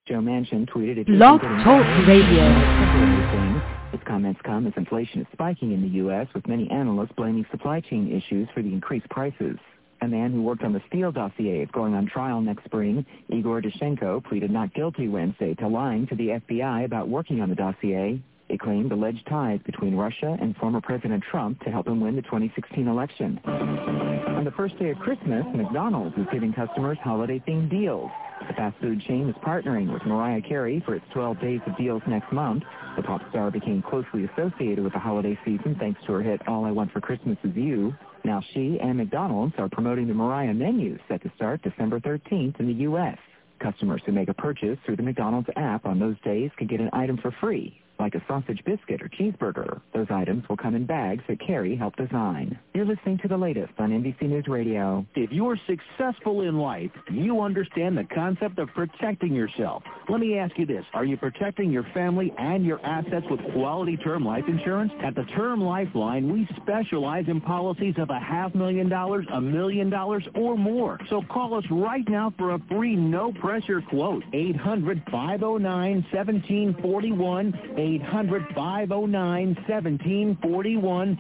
Joe Manchin tweeted, "If Blog Talk Radio. His comments come as inflation is spiking in the U.S., with many analysts blaming supply chain issues for the increased prices. A man who worked on the Steele dossier is going on trial next spring. Igor Dushenko pleaded not guilty Wednesday to lying to the FBI about working on the dossier. It claimed alleged ties between Russia and former President Trump to help him win the 2016 election. On the first day of Christmas, McDonald's is giving customers holiday-themed deals. The fast food chain is partnering with Mariah Carey for its 12 Days of Deals next month. The pop star became closely associated with the holiday season thanks to her hit All I Want for Christmas Is You. Now she and McDonald's are promoting the Mariah menu set to start December 13th in the U.S. Customers who make a purchase through the McDonald's app on those days can get an item for free, like a sausage biscuit or cheeseburger. Those items will come in bags that Carrie helped design. You're listening to the latest on NBC News Radio. If you're successful in life, you understand the concept of protecting yourself. Let me ask you this. Are you protecting your family and your assets with quality term life insurance? At the Term Lifeline, we specialize in policies of $500,000, $1 million, or more. So call us right now for a free no-pressure quote. 800-509-1741. 800-509-1741,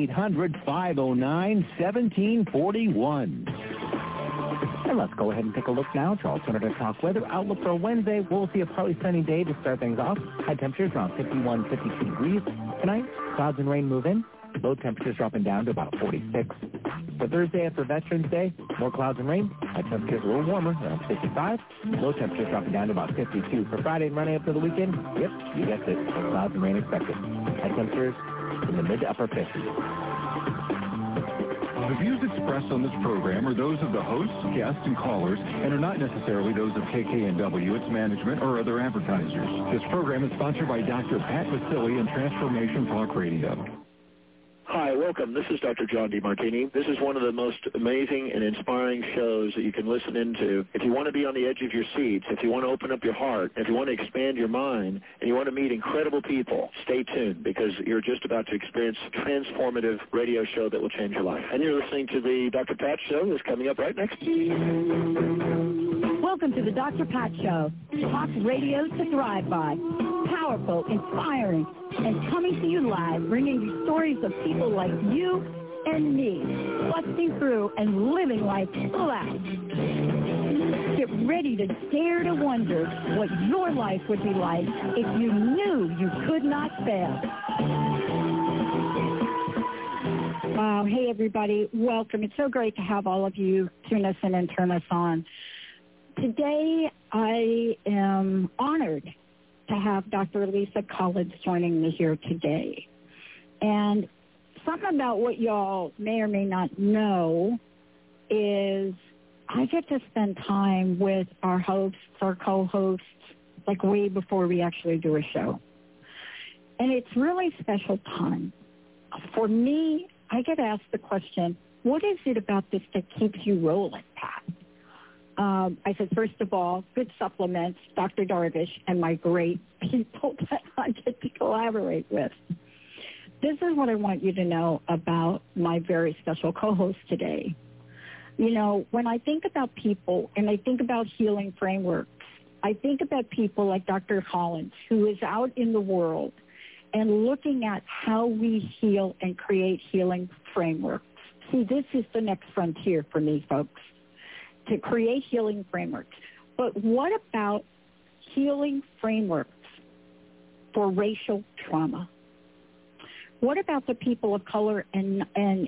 800-509-1741. And let's go ahead and take a look now at your alternative talk weather outlook for Wednesday. We'll see a partly sunny day to start things off. High temperatures around 51, 52 degrees. Tonight, clouds and rain move in. Low temperatures dropping down to about 46. For Thursday after Veterans Day, more clouds and rain. High temperatures a little warmer, around 55. Low temperatures dropping down to about 52. For Friday and running up to the weekend, yep, you guessed it, more clouds and rain expected. High temperatures in the mid to upper 50s. The views expressed on this program are those of the hosts, guests, and callers, and are not necessarily those of KKNW, its management, or other advertisers. This program is sponsored by Dr. Pat Vasili and Transformation Talk Radio. Hi, welcome. This is Dr. John DeMartini. This is one of the most amazing and inspiring shows that you can listen into. If you want to be on the edge of your seats, if you want to open up your heart, if you want to expand your mind, and you want to meet incredible people, stay tuned because you're just about to experience a transformative radio show that will change your life. And you're listening to the Dr. Pat Show that's coming up right next. Welcome to the Dr. Pat Show. Talk radio to thrive by. Powerful, inspiring, and coming to you live, bringing you stories of people like you and me, busting through and living life full out. Get ready to dare to wonder what your life would be like if you knew you could not fail. Wow. Hey, everybody. Welcome. It's so great to have all of you tune us in and turn us on. Today, I am honored to have Dr. Lisa Collins joining me here today. And something about what y'all may or may not know is I get to spend time with our hosts, our co-hosts, like way before we actually do a show. And it's really special time. For me, I get asked the question, what is it about this that keeps you rolling, Pat? I said, first of all, good supplements, Dr. Darvish, and my great people that I get to collaborate with. This is what I want you to know about my very special co-host today. You know, when I think about people and I think about healing frameworks, I think about people like Dr. Collins, who is out in the world and looking at how we heal and create healing frameworks. See, this is the next frontier for me, folks, to create healing frameworks. But what about healing frameworks for racial trauma? What about the people of color and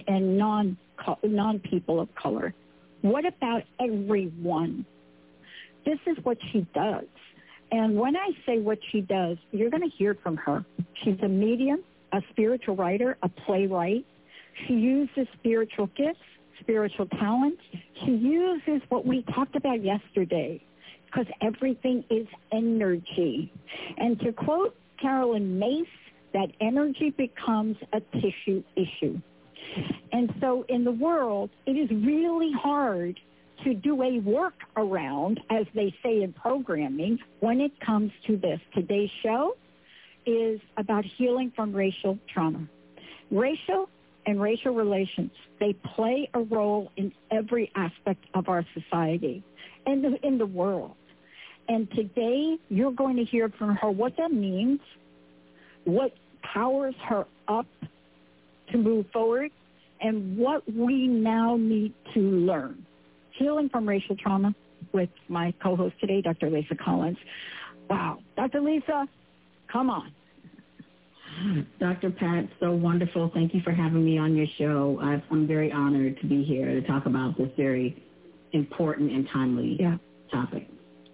non-people of color? What about everyone? This is what she does. And when I say what she does, you're going to hear from her. She's a medium, a spiritual writer, a playwright. She uses spiritual gifts, spiritual talents. She uses what we talked about yesterday, because everything is energy. And to quote Carolyn Mace, that energy becomes a tissue issue. And so in the world, it is really hard to do a workaround, as they say in programming, when it comes to this. Today's show is about healing from racial trauma. Racial and racial relations, they play a role in every aspect of our society and in the world. And today you're going to hear from her what that means, what powers her up to move forward, and what we now need to learn. Healing from Racial Trauma with my co-host today, Dr. Lisa Collins. Wow. Dr. Lisa, come on. Dr. Pat, so wonderful. Thank you for having me on your show. I'm very honored to be here to talk about this very important and timely topic.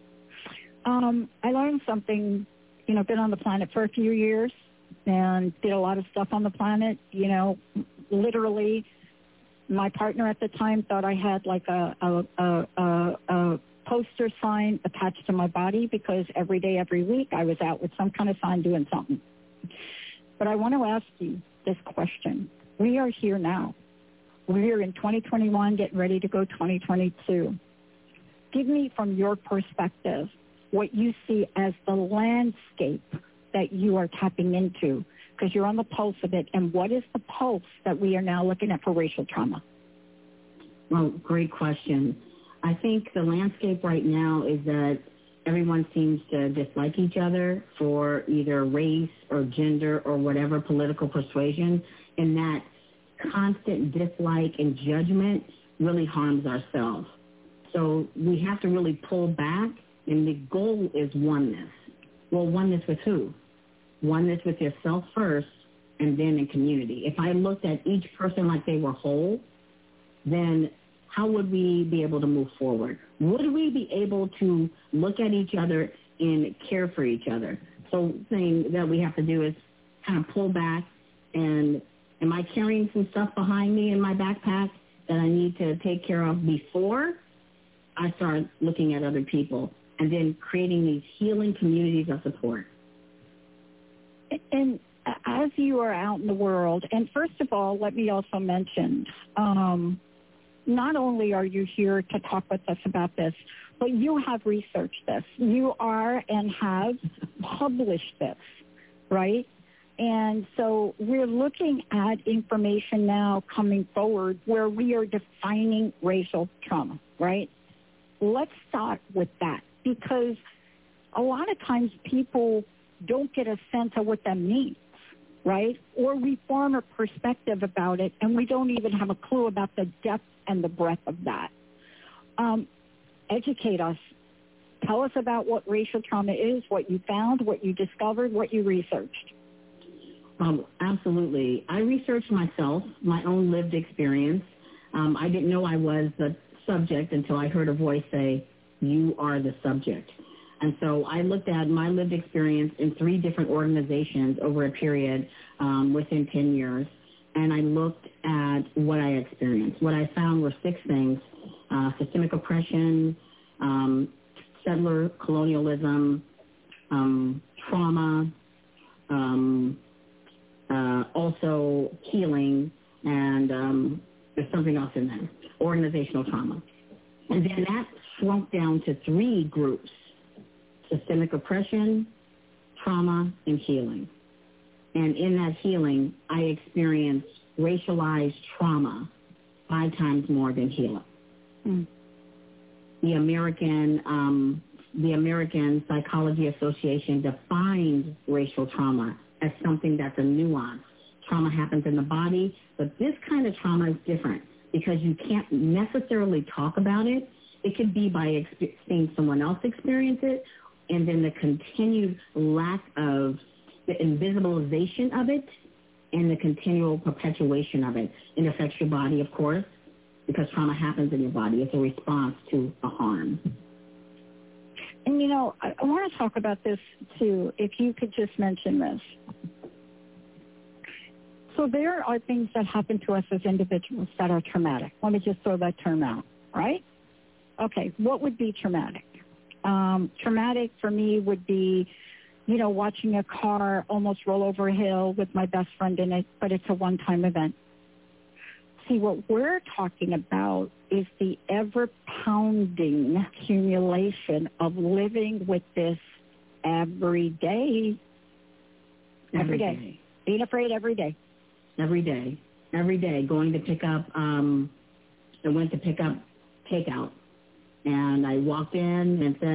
I learned something, been on the planet for a few years and did a lot of stuff on the planet. Literally, my partner at the time thought I had like a poster sign attached to my body because every day, every week, I was out with some kind of sign doing something. But I want to ask you this question. We are here now. We're in 2021, getting ready to go 2022. Give me, from your perspective, what you see as the landscape that you are tapping into, because you're on the pulse of it. And what is the pulse that we are now looking at for racial trauma? Well, great question. I think the landscape right now is that everyone seems to dislike each other for either race or gender or whatever political persuasion, and that constant dislike and judgment really harms ourselves. So we have to really pull back, and the goal is oneness. Well, oneness with who? Oneness with yourself first, and then in community. If I looked at each person like they were whole, then how would we be able to move forward? Would we be able to look at each other and care for each other? So the thing that we have to do is kind of pull back, and am I carrying some stuff behind me in my backpack that I need to take care of before I start looking at other people, and then creating these healing communities of support? And as you are out in the world, and first of all, let me also mention, not only are you here to talk with us about this, but you have researched this. You are and have published this, right? And so we're looking at information now coming forward where we are defining racial trauma, right? Let's start with that, because a lot of times people don't get a sense of what that means, right? Or we form a perspective about it, and we don't even have a clue about the depth and the breadth of that. Educate us. Tell us about what racial trauma is, what you found, what you discovered, what you researched. Absolutely. I researched myself, my own lived experience. I didn't know I was the subject until I heard a voice say, "You are the subject." And so I looked at my lived experience in 3 different organizations over a period within 10 years. And I looked at what I experienced. What I found were 6 things: systemic oppression, settler colonialism, trauma, also healing, and there's something else in there, organizational trauma. And then that shrunk down to 3 groups: systemic oppression, trauma, and healing. And in that healing, I experienced racialized trauma 5 times more than healing. The American Psychology Association defines racial trauma as something that's a nuance. Trauma happens in the body, but this kind of trauma is different because you can't necessarily talk about it. It could be by seeing someone else experience it, and then the continued lack of the invisibilization of it and the continual perpetuation of it. It affects your body, of course, because trauma happens in your body. It's a response to a harm. And, I want to talk about this, too, if you could just mention this. So there are things that happen to us as individuals that are traumatic. Let me just throw that term out, right? Okay, what would be traumatic? Traumatic for me would be, watching a car almost roll over a hill with my best friend in it, but it's a one-time event. See, what we're talking about is the ever-pounding accumulation of living with this every day. Every day. Being afraid every day. Every day. Every day. Going to pick up, I went to pick up takeout. And I walked in and said,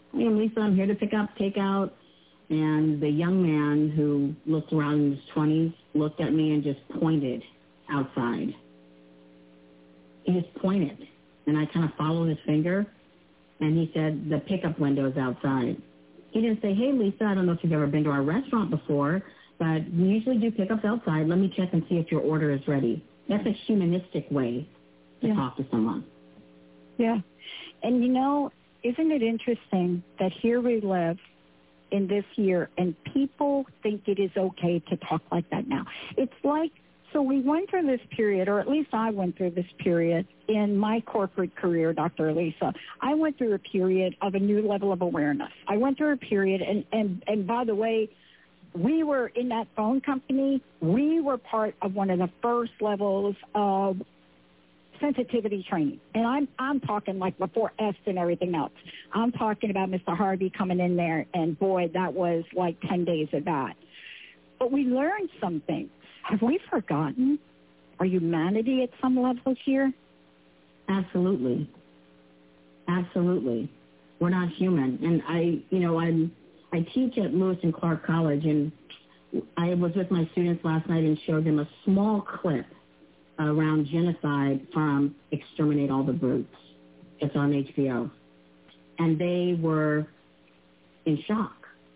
Hey, Lisa, I'm here to pick up takeout. And the young man who looked around in his 20s looked at me and just pointed outside. He just pointed. And I kind of followed his finger. And he said, the pickup window's outside. He didn't say, hey, Lisa, I don't know if you've ever been to our restaurant before, but we usually do pickups outside. Let me check and see if your order is ready. That's a humanistic way to talk to someone. Yeah. And, you know, isn't it interesting that here we live in this year and people think it is okay to talk like that now? It's like, so we went through this period, or at least I went through this period in my corporate career, Dr. Lisa. I went through a period of a new level of awareness. I went through a period, and by the way, we were in that phone company. We were part of one of the first levels of sensitivity training. And I'm talking like before EST and everything else. I'm talking about Mr. Harvey coming in there, and boy, that was like 10 days of that. But we learned some things. Have we forgotten our humanity at some level here? Absolutely. Absolutely. We're not human. And I teach at Lewis and Clark College, and I was with my students last night and showed them a small clip around genocide from Exterminate All the Brutes. It's on HBO. And they were in shock.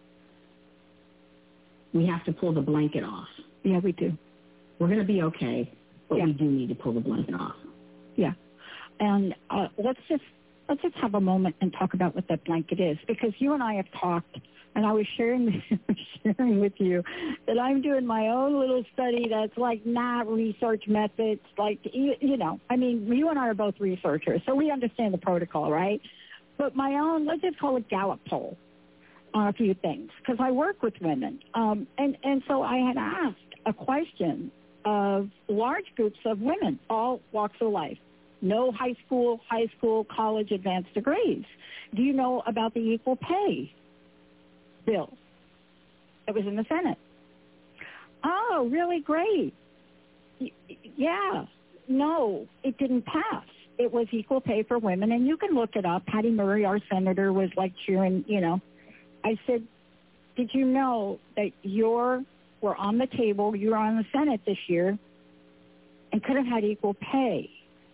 We have to pull the blanket off. Yeah, we do. We're going to be okay, but we do need to pull the blanket off. Yeah. And let's just have a moment and talk about what that blanket is, because you and I have talked, and I was sharing with you that I'm doing my own little study that's like not research methods, like, you know, I mean, you and I are both researchers, so we understand the protocol, right? But my own, let's just call it Gallup poll on a few things, because I work with women. And so I had asked a question of large groups of women, all walks of life. No high school, college, advanced degrees. Do you know about the equal pay bill that was in the Senate? Oh, really? Great. Yeah. No, it didn't pass. It was equal pay for women, and you can look it up. Patty Murray, our senator, was like cheering, you know. I said, did you know that we're on the table, you're on the Senate this year, and could have had equal pay?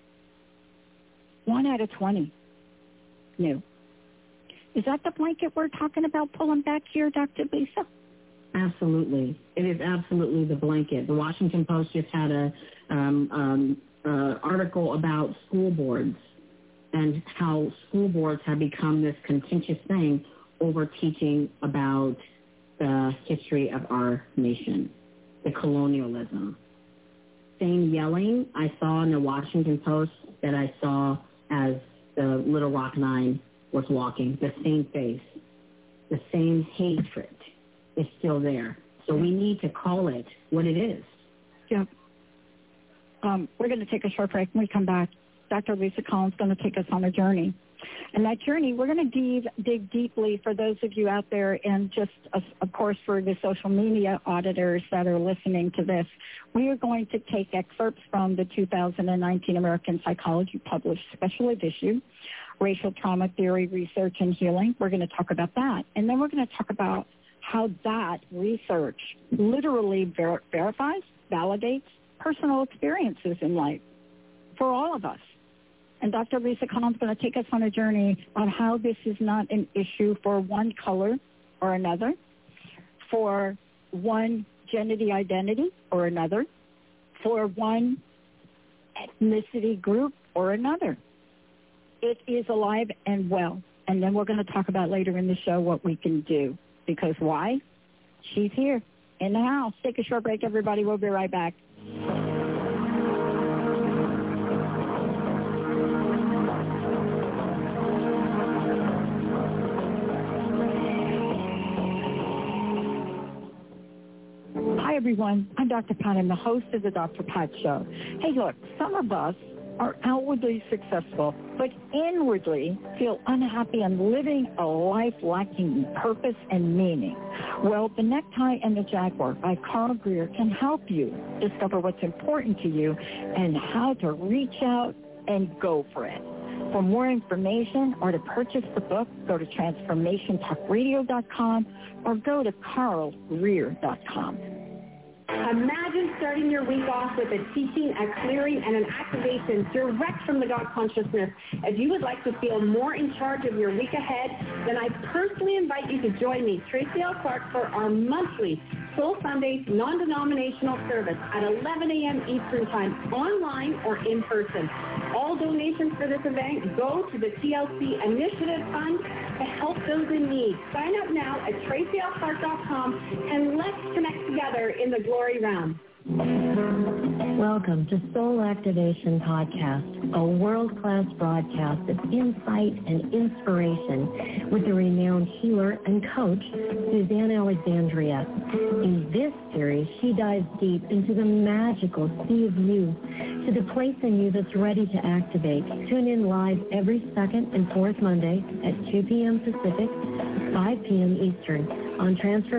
1 out of 20 knew. Is that the blanket we're talking about pulling back here, Dr. Lisa? Absolutely. It is absolutely the blanket. The Washington Post just had a article about school boards and how school boards have become this contentious thing over teaching about the history of our nation, the colonialism. Same yelling I saw in the Washington Post that I saw as the Little Rock Nine was walking. The same face, the same hatred is still there. So we need to call it what it is. Yeah. We're going to take a short break. When we come back, Dr. Lisa Collins is going to take us on a journey. And that journey, we're going to dig deeply for those of you out there, and just, of course, for the social media auditors that are listening to this. We are going to take excerpts from the 2019 American Psychology published special edition, Racial Trauma Theory, Research, and Healing. We're going to talk about that. And then we're going to talk about how that research literally verifies, validates personal experiences in life for all of us. And Dr. Lisa Collins is going to take us on a journey on how this is not an issue for one color or another, for one gender identity or another, for one ethnicity group or another. It is alive and well. And then we're going to talk about later in the show what we can do. Because why? She's here in the house. Take a short break, everybody. We'll be right back. Hi, everyone. I'm Dr. Pat. I'm the host of the Dr. Pat Show. Hey, look, some of us are outwardly successful, but inwardly feel unhappy and living a life lacking purpose and meaning. Well, The Necktie and the Jaguar by Carl Greer can help you discover what's important to you and how to reach out and go for it. For more information or to purchase the book, go to transformationtalkradio.com or go to carlrear.com. Imagine starting your week off with a teaching, a clearing, and an activation direct from the God consciousness. If you would like to feel more in charge of your week ahead, then I personally invite you to join me, Tracy L. Clark, for our monthly Soul Sundays non-denominational service at 11 a.m. Eastern Time, online or in person. All donations for this event go to the TLC Initiative Fund to help those in need. Sign up now at tracylclark.com and let's connect together in the glory realm. Welcome to Soul Activation Podcast, a world-class broadcast of insight and inspiration with the renowned healer and coach, Suzanne Alexandria. In this series, she dives deep into the magical sea of you, to the place in you that's ready to activate. Tune in live every second and fourth Monday at 2 p.m. Pacific, 5 p.m. Eastern on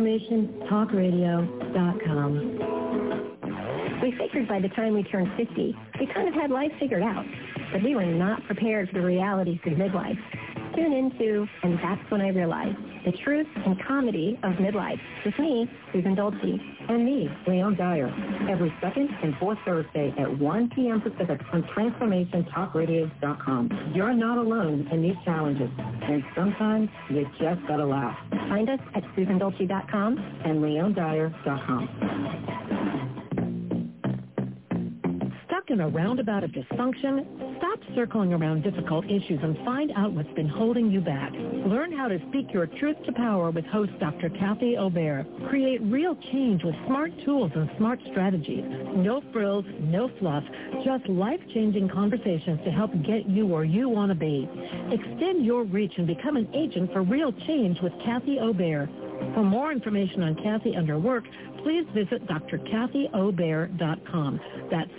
TransformationTalkRadio.com. We figured by the time we turned 50, we kind of had life figured out, but we were not prepared for the realities of midlife. Tune into, and that's when I realized, the truth and comedy of midlife. With me, Susan Dolce. And me, Leon Dyer. Every second and fourth Thursday at 1 p.m. Pacific on TransformationTalkRadio.com. You're not alone in these challenges, and sometimes you just gotta laugh. Find us at SusanDolce.com and LeonDyer.com. In a roundabout of dysfunction? Stop circling around difficult issues and find out what's been holding you back. Learn how to speak your truth to power with host Dr. Kathy Obear. Create real change with smart tools and smart strategies. No frills, no fluff, just life-changing conversations to help get you where you want to be. Extend your reach and become an agent for real change with Kathy Obear. For more information on Kathy and her work, please visit drkathyobear.com. That's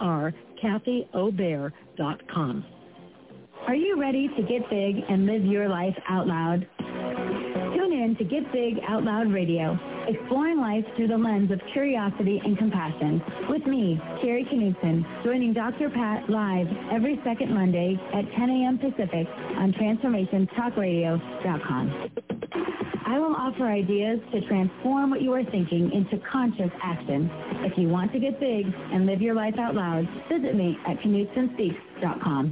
drkathyobear.com. Are you ready to get big and live your life out loud? Tune in to Get Big Out Loud Radio, exploring life through the lens of curiosity and compassion. With me, Carrie Knudsen, joining Dr. Pat live every second Monday at 10 a.m. Pacific on TransformationTalkRadio.com. I will offer ideas to transform what you are thinking into conscious action. If you want to get big and live your life out loud, visit me at KnudsenSpeaks.com.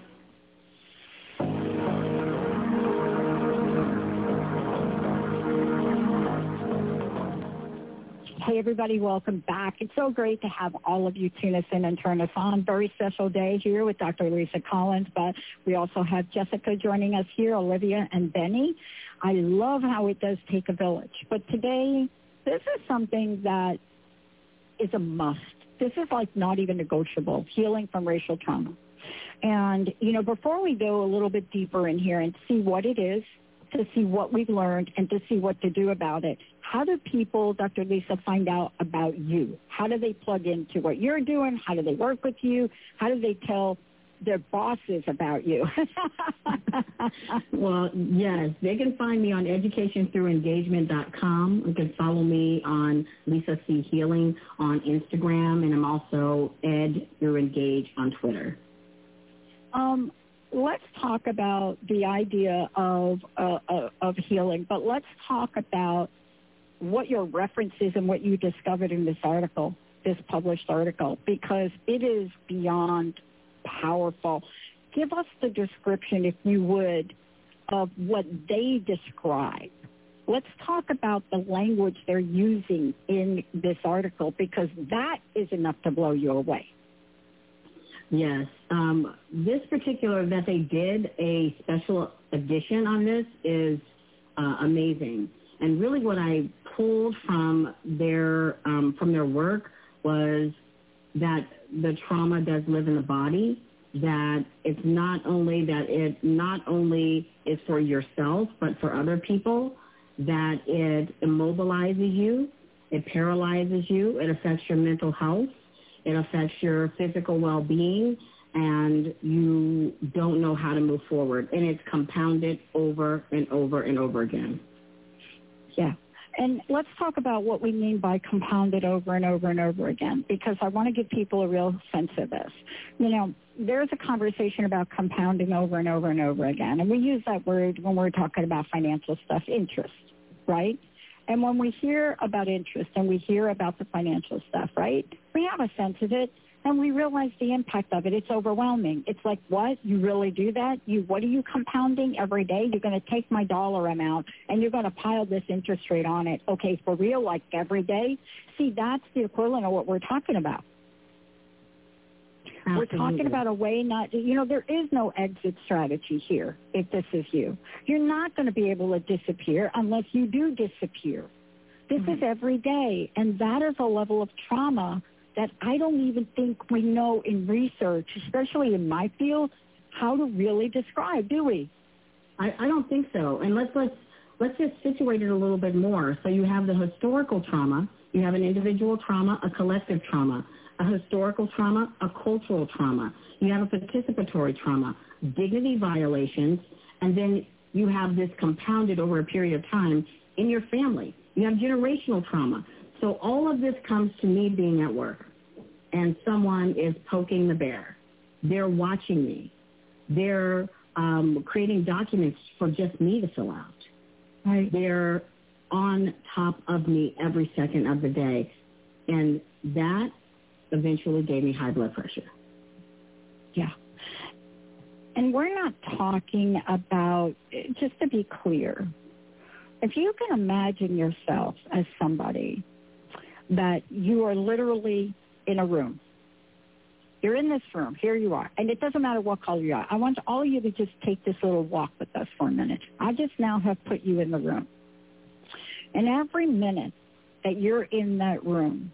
Hey, everybody, welcome back. It's so great to have all of you tune us in and turn us on. Very special day here with Dr. Lisa Collins, but we also have Jessica joining us here, Olivia and Benny. I love how it does take a village. But today, this is something that is a must. This is like not even negotiable, healing from racial trauma. And, you know, before we go a little bit deeper in here and see what it is, to see what we've learned and to see what to do about it, how do people, Dr. Lisa, find out about you? How do they plug into what you're doing? How do they work with you? How do they tell their bosses about you? Well, yes, they can find me on educationthroughengagement.com. You can follow me on Lisa C. Healing on Instagram, and I'm also Ed Through Engage on Twitter. Let's talk about the idea of healing, but let's talk about what your reference is and what you discovered in this article, this published article, because it is beyond powerful. Give us the description, if you would, of what they describe. Let's talk about the language they're using in this article, because that is enough to blow you away. Yes. This particular, that they did a special edition on this is amazing. And really what I pulled from their work was that the trauma does live in the body, that it's not only is for yourself, but for other people, that it immobilizes you, it paralyzes you, it affects your mental health, it affects your physical well-being, and you don't know how to move forward. And it's compounded over and over and over again. Yeah. And let's talk about what we mean by compounded over and over and over again, because I want to give people a real sense of this. You know, there's a conversation about compounding over and over and over again, and we use that word when we're talking about financial stuff, interest, right? And when we hear about interest and we hear about the financial stuff, right, we have a sense of it, and we realize the impact of it. It's overwhelming. It's like, what? You really do that? What are you compounding every day? You're going to take my dollar amount and you're going to pile this interest rate on it. Okay, for real, like every day? See, that's the equivalent of what we're talking about. Absolutely. We're talking about a way not, there is no exit strategy here if this is you. You're not going to be able to disappear unless you do disappear. This is every day, and that is a level of trauma that I don't even think we know in research, especially in my field, how to really describe, do we? I don't think so. And let's just situate it a little bit more. So you have the historical trauma, you have an individual trauma, a collective trauma, a historical trauma, a cultural trauma. You have a participatory trauma, dignity violations, and then you have this compounded over a period of time in your family. You have generational trauma. So all of this comes to me being at work, and someone is poking the bear. They're watching me. They're creating documents for just me to fill out. Right. They're on top of me every second of the day, and that eventually gave me high blood pressure. Yeah. And we're not talking about, just to be clear, if you can imagine yourself as somebody that you are literally in a room. You're in this room. Here you are. And it doesn't matter what color you are. I want all of you to just take this little walk with us for a minute. I just now have put you in the room. And every minute that you're in that room,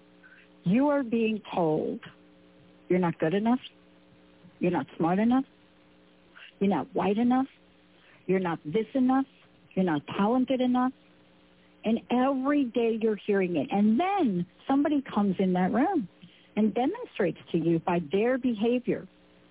you are being told you're not good enough, you're not smart enough, you're not white enough, you're not this enough, you're not talented enough. And every day you're hearing it. And then somebody comes in that room and demonstrates to you by their behavior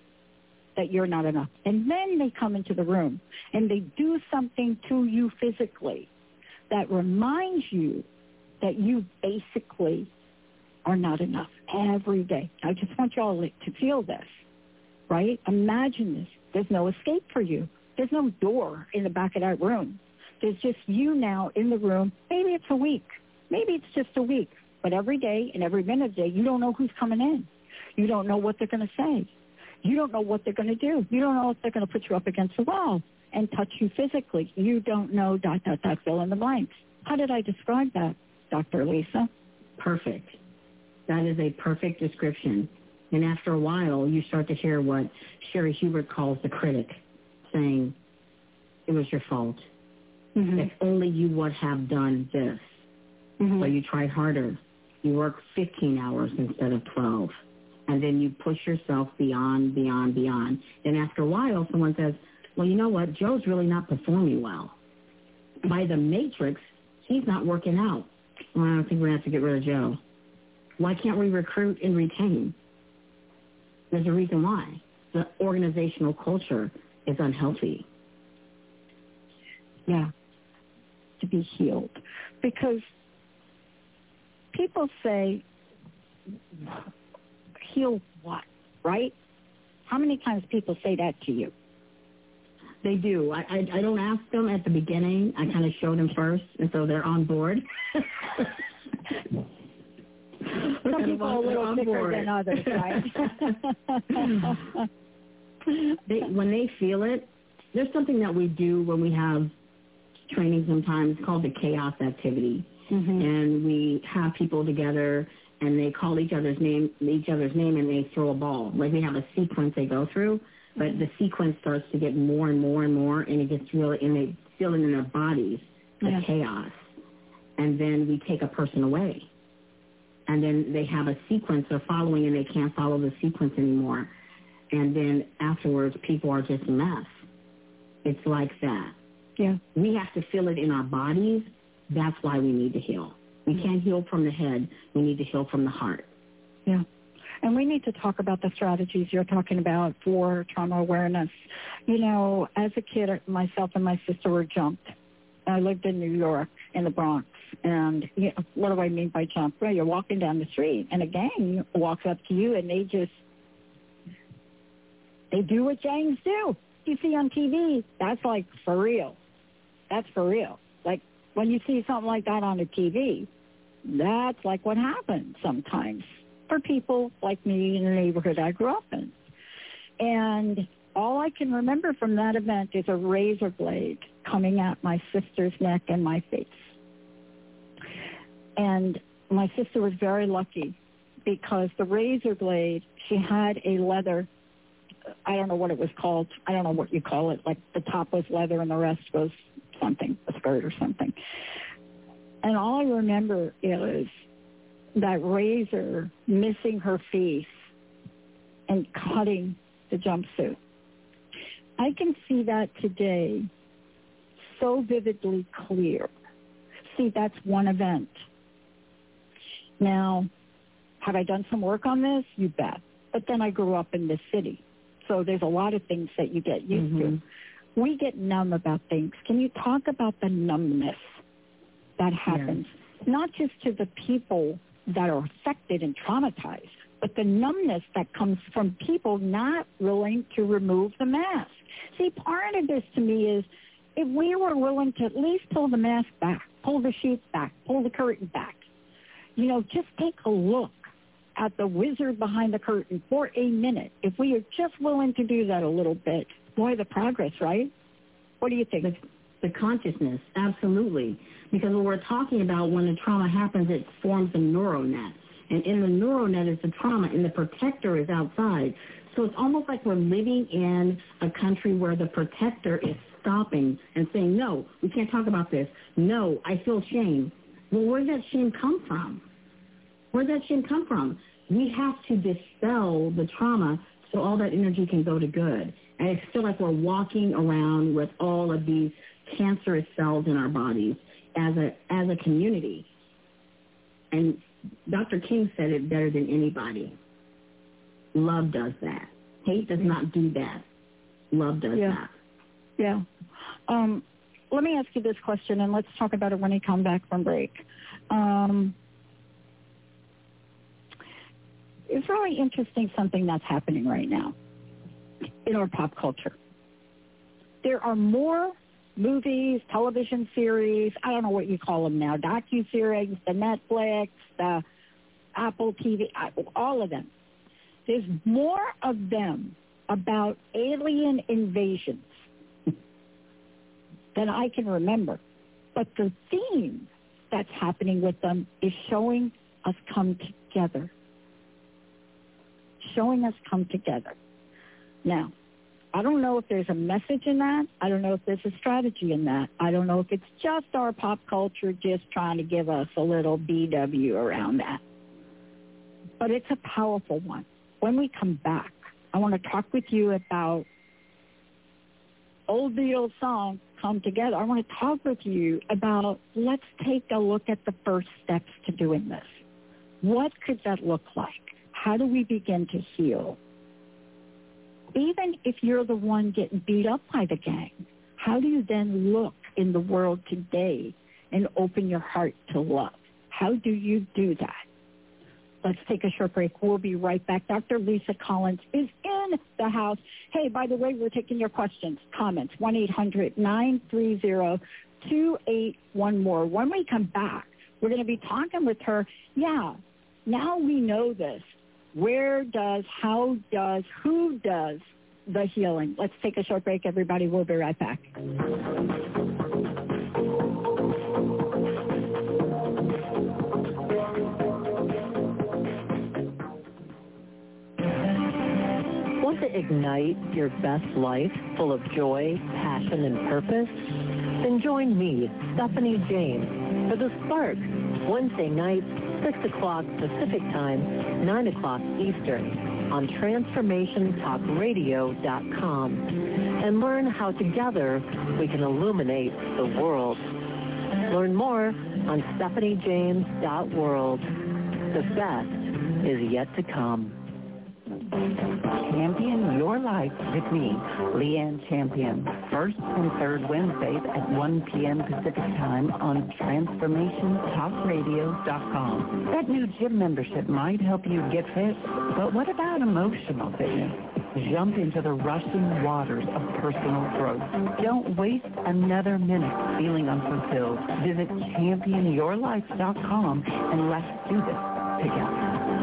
that you're not enough. And then they come into the room and they do something to you physically that reminds you that you basically are not enough every day. I just want you all to feel this, right? Imagine this. There's no escape for you. There's no door in the back of that room. There's just you now in the room. Maybe it's a week. Maybe it's just a week. But every day and every minute of the day, you don't know who's coming in. You don't know what they're going to say. You don't know what they're going to do. You don't know if they're going to put you up against the wall and touch you physically. You don't know, ... fill in the blanks. How did I describe that, Dr. Lisa? Perfect. That is a perfect description. And after a while, you start to hear what Sherry Hubert calls the critic, saying, it was your fault. Mm-hmm. If only you would have done this. Mm-hmm. So you tried harder. You work 15 hours instead of 12. And then you push yourself beyond. Then after a while, someone says, well, you know what? Joe's really not performing well. By the matrix, he's not working out. Well, I don't think we're going to have to get rid of Joe. Why can't we recruit and retain? There's a reason why. The organizational culture is unhealthy. Yeah, to be healed. Because people say, heal what, right? How many times people say that to you? They do. I don't ask them at the beginning. I kind of show them first, and so they're on board. Some people are a little thicker than others, right? When they feel it, there's something that we do when we have training sometimes called the chaos activity. Mm-hmm. And we have people together and they call each other's name and they throw a ball. Like we have a sequence they go through, but the sequence starts to get more and more and more, and it gets really, and they feel it in their bodies, the chaos. And then we take a person away. And then they have a sequence they're following and they can't follow the sequence anymore. And then afterwards, people are just a mess. It's like that. Yeah. We have to feel it in our bodies. That's why we need to heal. We can't heal from the head. We need to heal from the heart. Yeah. And we need to talk about the strategies you're talking about for trauma awareness. You know, as a kid, myself and my sister were jumped. I lived in New York, in the Bronx. And what do I mean by jump? Well, you're walking down the street, and a gang walks up to you, and they do what gangs do. You see on TV, that's like for real. That's for real. Like when you see something like that on the TV, that's like what happens sometimes for people like me in the neighborhood I grew up in. And all I can remember from that event is a razor blade coming at my sister's neck and my face. And my sister was very lucky because the razor blade, she had a leather, I don't know what it was called. I don't know what you call it. Like the top was leather and the rest was something, a skirt or something. And all I remember is that razor missing her face and cutting the jumpsuit. I can see that today so vividly clear. See, that's one event. Now, have I done some work on this? You bet. But then I grew up in this city. So there's a lot of things that you get used to. We get numb about things. Can you talk about the numbness that happens? Yes. Not just to the people that are affected and traumatized, but the numbness that comes from people not willing to remove the mask. See, part of this to me is if we were willing to at least pull the mask back, pull the sheets back, pull the curtain back, just take a look at the wizard behind the curtain for a minute. If we are just willing to do that a little bit, boy, the progress, right? What do you think? The consciousness, absolutely. Because when we're talking about when the trauma happens, it forms a neural net. And in the neural net is the trauma, and the protector is outside. So it's almost like we're living in a country where the protector is stopping and saying, no, we can't talk about this. No, I feel shame. Well, where did that shame come from? Where did that shame come from? We have to dispel the trauma so all that energy can go to good. And I feel like we're walking around with all of these cancerous cells in our bodies as a community. And Dr. King said it better than anybody. Love does that. Hate does not do that. Love does that. Yeah. Let me ask you this question, and let's talk about it when we come back from break. It's really interesting something that's happening right now in our pop culture. There are more movies, television series, I don't know what you call them now, docuseries, the Netflix, the Apple TV, all of them. There's more of them about alien invasions than I can remember. But the theme that's happening with them is showing us come together. Showing us come together. Now, I don't know if there's a message in that. I don't know if there's a strategy in that. I don't know if it's just our pop culture just trying to give us a little BW around that. But it's a powerful one. When we come back, I want to talk with you about old Beatles song, Come Together. I want to talk with you about, let's take a look at the first steps to doing this. What could that look like? How do we begin to heal? Even if you're the one getting beat up by the gang, how do you then look in the world today and open your heart to love? How do you do that? Let's take a short break. We'll be right back. Dr. Lisa Collins is in the house. Hey, by the way, we're taking your questions, comments, 1-800-930-2814. When we come back, we're going to be talking with her. Yeah, now we know this. Where does, how does, who does the healing? Let's take a short break, everybody. We'll be right back. Want to ignite your best life full of joy, passion, and purpose? Then join me, Stephanie James, for The Spark, Wednesday nights, 6 o'clock Pacific Time, 9 o'clock Eastern, on TransformationTalkRadio.com, and learn how together we can illuminate the world. Learn more on StephanieJames.world. The best is yet to come. Champion Your Life with me, Leanne Champion. First and third Wednesdays at 1 p.m. Pacific Time on TransformationTalkRadio.com. That new gym membership might help you get fit, but what about emotional fitness? Jump into the rushing waters of personal growth. Don't waste another minute feeling unfulfilled. Visit ChampionYourLife.com and let's do this together.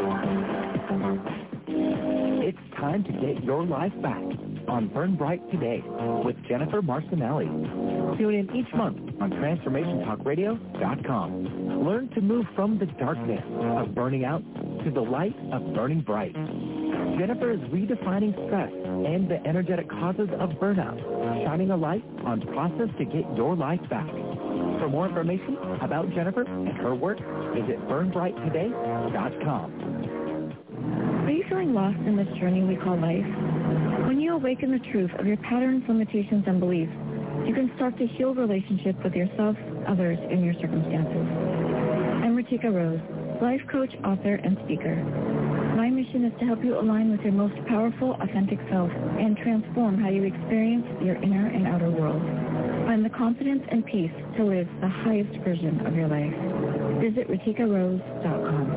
It's time to get your life back on Burn Bright Today with Jennifer Marcinelli. Tune in each month on TransformationTalkRadio.com. Learn to move from the darkness of burning out to the light of burning bright. Jennifer is redefining stress and the energetic causes of burnout, shining a light on the process to get your life back. For more information about Jennifer and her work, visit burnbrighttoday.com. Are you feeling lost in this journey we call life? When you awaken the truth of your patterns, limitations, and beliefs, you can start to heal relationships with yourself, others, and your circumstances. I'm Ratika Rose, life coach, author, and speaker. My mission is to help you align with your most powerful, authentic self and transform how you experience your inner and outer world. Find the confidence and peace to live the highest version of your life. Visit RatikaRose.com.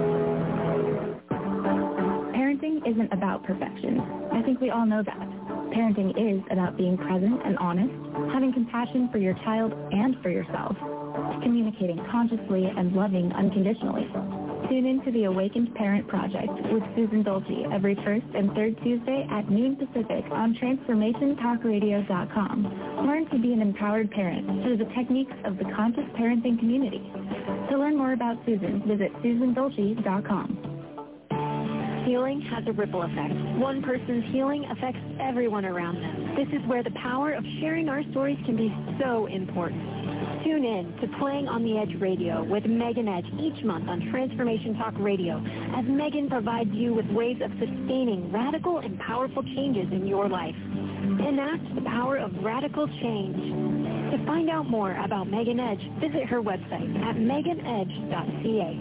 Parenting isn't about perfection. I think we all know that. Parenting is about being present and honest, having compassion for your child and for yourself, communicating consciously and loving unconditionally. Tune in to the Awakened Parent Project with Susan Dolce every first and third Tuesday at noon Pacific on TransformationTalkRadio.com. Learn to be an empowered parent through the techniques of the conscious parenting community. To learn more about Susan, visit SusanDolce.com. Healing has a ripple effect. One person's healing affects everyone around them. This is where the power of sharing our stories can be so important. Tune in to Playing on the Edge Radio with Megan Edge each month on Transformation Talk Radio as Megan provides you with ways of sustaining radical and powerful changes in your life. Enact the power of radical change. To find out more about Megan Edge, visit her website at meganedge.ca.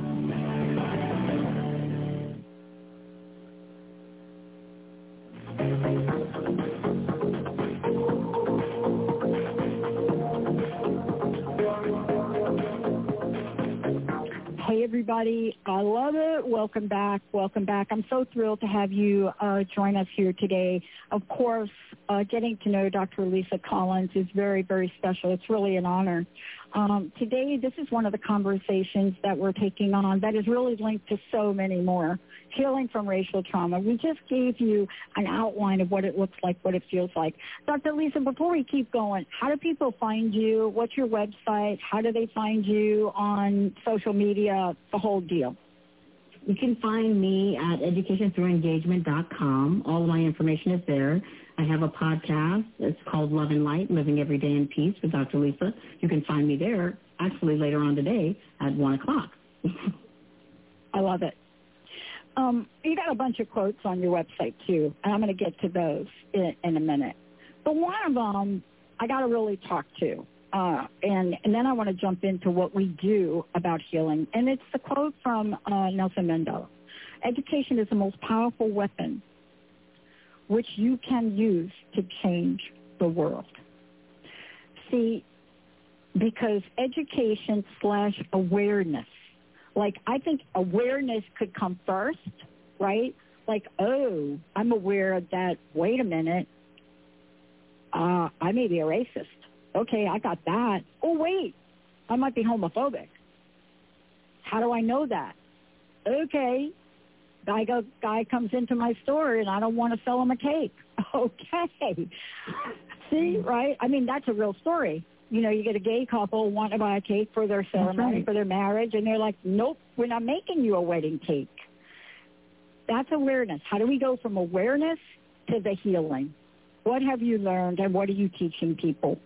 Hey, everybody. I love it. Welcome back. Welcome back. I'm so thrilled to have you join us here today. Of course, getting to know Dr. Lisa Collins is very, very special. It's really an honor. Today, this is one of the conversations that we're taking on that is really linked to so many more. Healing from racial trauma. We just gave you an outline of what it looks like, what it feels like. Dr. Lisa, before we keep going, how do people find you? What's your website? How do they find you on social media, the whole deal? You can find me at educationthroughengagement.com. All of my information is there. I have a podcast. It's called Love and Light, Living Every Day in Peace with Dr. Lisa. You can find me there actually later on today at 1 o'clock. I love it. You got a bunch of quotes on your website, too, and I'm going to get to those in a minute. But one of them I got to really talk to, and then I want to jump into what we do about healing. And it's the quote from Nelson Mandela. Education is the most powerful weapon which you can use to change the world. See, because education/awareness, like I think awareness could come first, right? Like, oh, I'm aware that, wait a minute, I may be a racist. Okay, I got that. Oh, wait, I might be homophobic. How do I know that? Okay, guy comes into my store and I don't want to sell him a cake. Okay. See, right? I mean, that's a real story. You know, you get a gay couple want to buy a cake for their ceremony, for their marriage, and they're like, nope, we're not making you a wedding cake. That's awareness. How do we go from awareness to the healing? What have you learned, and what are you teaching people?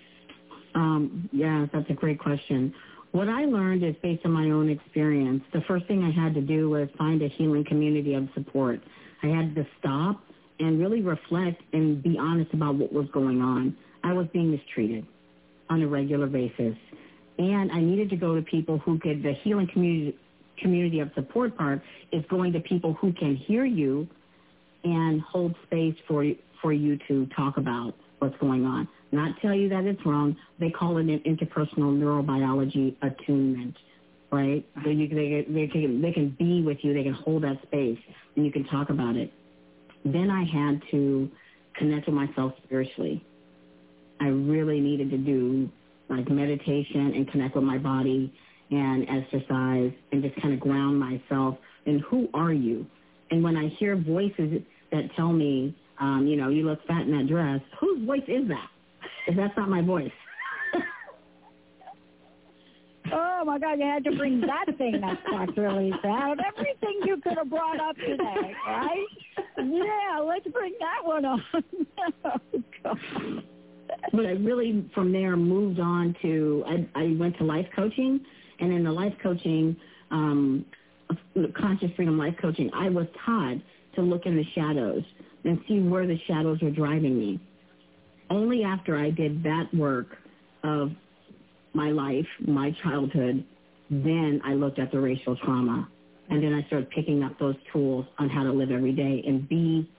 Yeah, that's a great question. What I learned is based on my own experience. The first thing I had to do was find a healing community of support. I had to stop and really reflect and be honest about what was going on. I was being mistreated on a regular basis, and I needed to go to people who could, the healing community of support part is going to people who can hear you and hold space for you to talk about what's going on. Not tell you that it's wrong. They call it an interpersonal neurobiology attunement, right? So they can be with you. They can hold that space, and you can talk about it. Then I had to connect with myself spiritually. I really needed to do like meditation and connect with my body and exercise and just kind of ground myself in who are you. And when I hear voices that tell me, you look fat in that dress, whose voice is that? If that's not my voice. Oh, my God, you had to bring that thing up, Dr. Lisa, out of everything you could have brought up today, right? Yeah, let's bring that one on. Oh, God. But I really, from there, moved on to, I went to life coaching, and in the life coaching, conscious freedom life coaching, I was taught to look in the shadows and see where the shadows were driving me. Only after I did that work of my life, my childhood, then I looked at the racial trauma. And then I started picking up those tools on how to live every day and be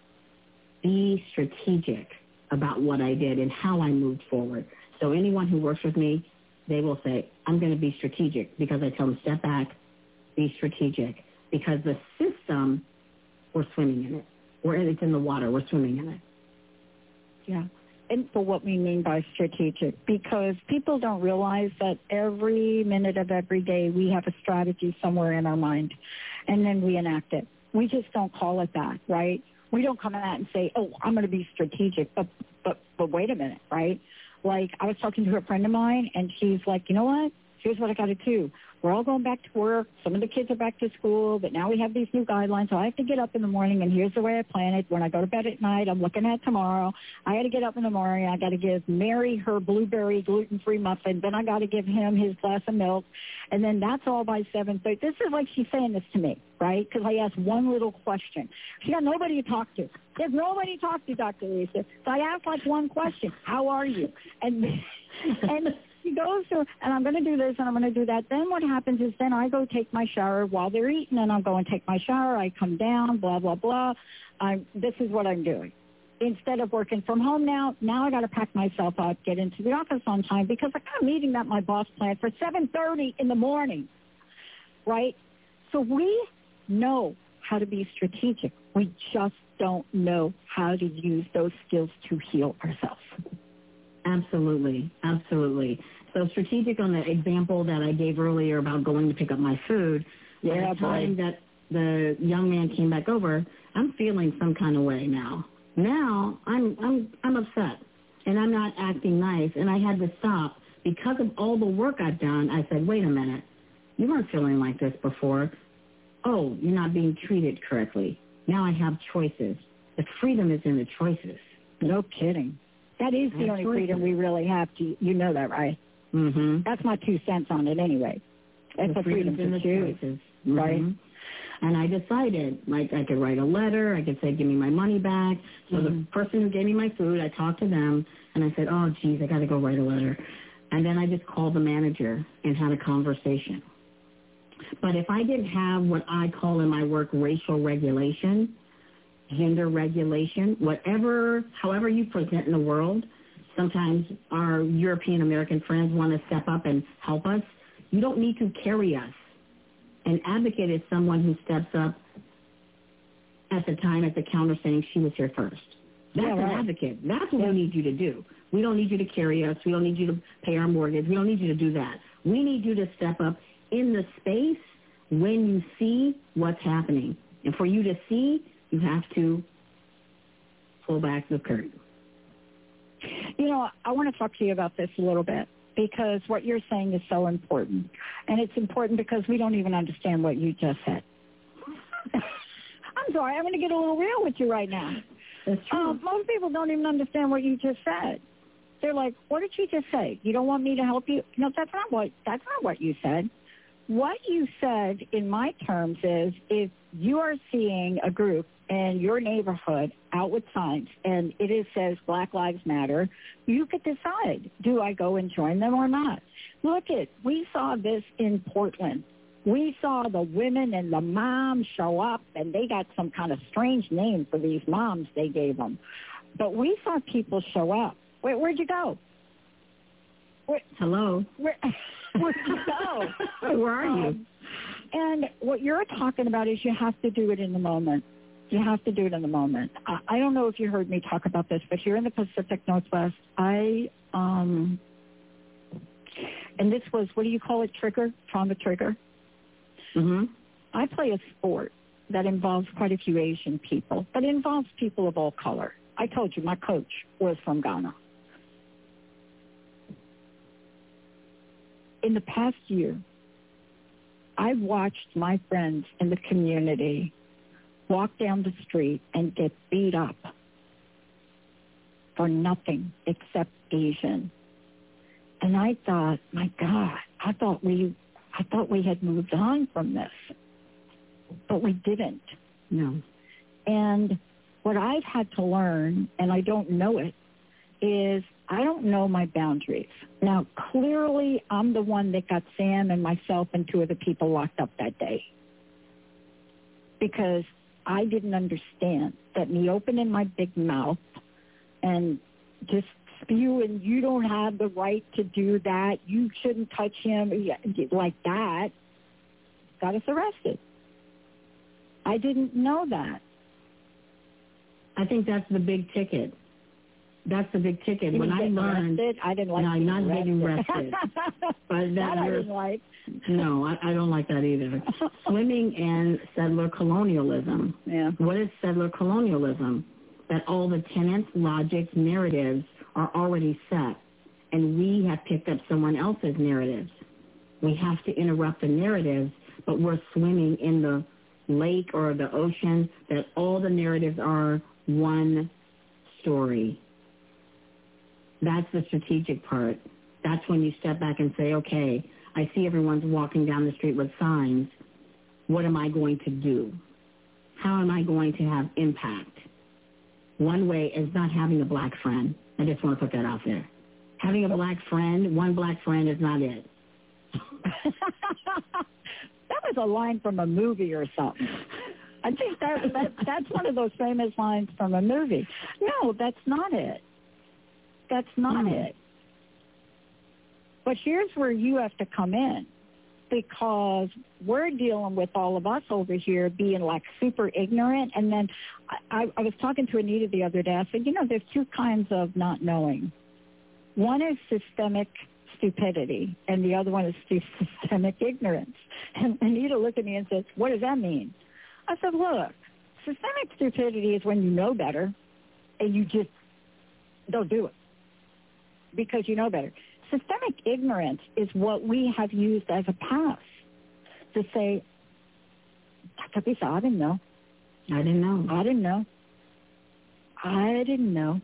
strategic about what I did and how I moved forward. So anyone who works with me, they will say, I'm going to be strategic, because I tell them, step back, be strategic, because the system, we're swimming in it. It's in the water, we're swimming in it. Yeah. And for what we mean by strategic, because people don't realize that every minute of every day we have a strategy somewhere in our mind, and then we enact it. We just don't call it that, right? We don't come out and say, oh, I'm going to be strategic, but wait a minute, right? Like, I was talking to a friend of mine, and she's like, you know what? Here's what I got to do. We're all going back to work. Some of the kids are back to school, but now we have these new guidelines. So I have to get up in the morning, and here's the way I plan it. When I go to bed at night, I'm looking at tomorrow. I got to get up in the morning. I got to give Mary her blueberry gluten-free muffin. Then I got to give him his glass of milk. And then that's all by 7:30. This is like she's saying this to me, right? Because I asked one little question. She got nobody to talk to. There's nobody to talk to, Dr. Lisa. So I asked like one question. How are you? And she goes to, and I'm going to do this and I'm going to do that. Then what happens is then I go take my shower while they're eating, and I'll go and take my shower. I come down, blah, blah, blah. This is what I'm doing. Instead of working from home now I got to pack myself up, get into the office on time, because I got a meeting that my boss planned for 7:30 in the morning, right? So we know how to be strategic. We just don't know how to use those skills to heal ourselves. Absolutely, absolutely. So strategic on the example that I gave earlier about going to pick up my food, by the time that the young man came back over, I'm feeling some kind of way now. Now I'm upset, and I'm not acting nice, and I had to stop. Because of all the work I've done, I said, wait a minute, you weren't feeling like this before. Oh, you're not being treated correctly. Now I have choices. The freedom is in the choices. No kidding. That is the only freedom we really have to, you know that, right? Mm-hmm. That's my 2 cents on it anyway. It's a freedom to choose, right? Mm-hmm. And I decided, like, I could write a letter. I could say, give me my money back. So the person who gave me my food, I talked to them, and I said, oh, geez, I got to go write a letter. And then I just called the manager and had a conversation. But if I didn't have what I call in my work racial regulation, gender regulation, however you present in the world, sometimes our European American friends want to step up and help us. You don't need to carry us. An advocate is someone who steps up at the time at the counter saying she was here first. That's an advocate. That's what we need you to do. We don't need you to carry us. We don't need you to pay our mortgage. We don't need you to do that. We need you to step up in the space when you see what's happening. And for you to see, you have to pull back the curtain. You know, I want to talk to you about this a little bit, because what you're saying is so important. And it's important because we don't even understand what you just said. I'm sorry, I'm going to get a little real with you right now. That's true. Most people don't even understand what you just said. They're like, what did you just say? You don't want me to help you? No, that's not what you said. What you said in my terms is, if you are seeing a group in your neighborhood out with signs and it says Black Lives Matter, you could decide, do I go and join them or not? We saw this in Portland We saw the women and the moms show up, and they got some kind of strange name for these moms they gave them. But we saw people show up. Where'd you go? Hello. Where'd you go? Where are you? And what you're talking about is you have to do it in the moment. You have to do it in the moment. I don't know if you heard me talk about this, but here in the Pacific Northwest, and this was, what do you call it, trauma trigger? Mm-hmm. I play a sport that involves quite a few Asian people, but it involves people of all color. I told you my coach was from Ghana. In the past year, I've watched my friends in the community walk down the street and get beat up for nothing except Asian. And I thought, my God, I thought we had moved on from this, but we didn't. No. And what I've had to learn, and I don't know it, is I don't know my boundaries. Now, clearly, I'm the one that got Sam and myself and two other people locked up that day because I didn't understand that me opening my big mouth and just spewing, you don't have the right to do that, you shouldn't touch him, like that, got us arrested. I didn't know that. I think that's the big ticket. That's the big ticket. When I learned, I didn't like. No, not getting arrested. But that I didn't like. No, I don't like that either. Swimming in settler colonialism. Yeah. What is settler colonialism? That all the tenets, logics, narratives are already set, and we have picked up someone else's narratives. We have to interrupt the narratives, but we're swimming in the lake or the ocean that all the narratives are one story. That's the strategic part. That's when you step back and say, okay, I see everyone's walking down the street with signs. What am I going to do? How am I going to have impact? One way is not having a black friend. I just want to put that out there. Having a black friend, one black friend is not it. That was a line from a movie or something. I think that's one of those famous lines from a movie. No, that's not it. That's not it. But here's where you have to come in, because we're dealing with all of us over here being like super ignorant. And then I was talking to Anita the other day. I said, there's two kinds of not knowing. One is systemic stupidity, and the other one is systemic ignorance. And Anita looked at me and said, what does that mean? I said, look, systemic stupidity is when you know better and you just don't do it because you know better. Systemic ignorance is what we have used as a pass to say, I didn't know. I didn't know. I didn't know. I didn't know.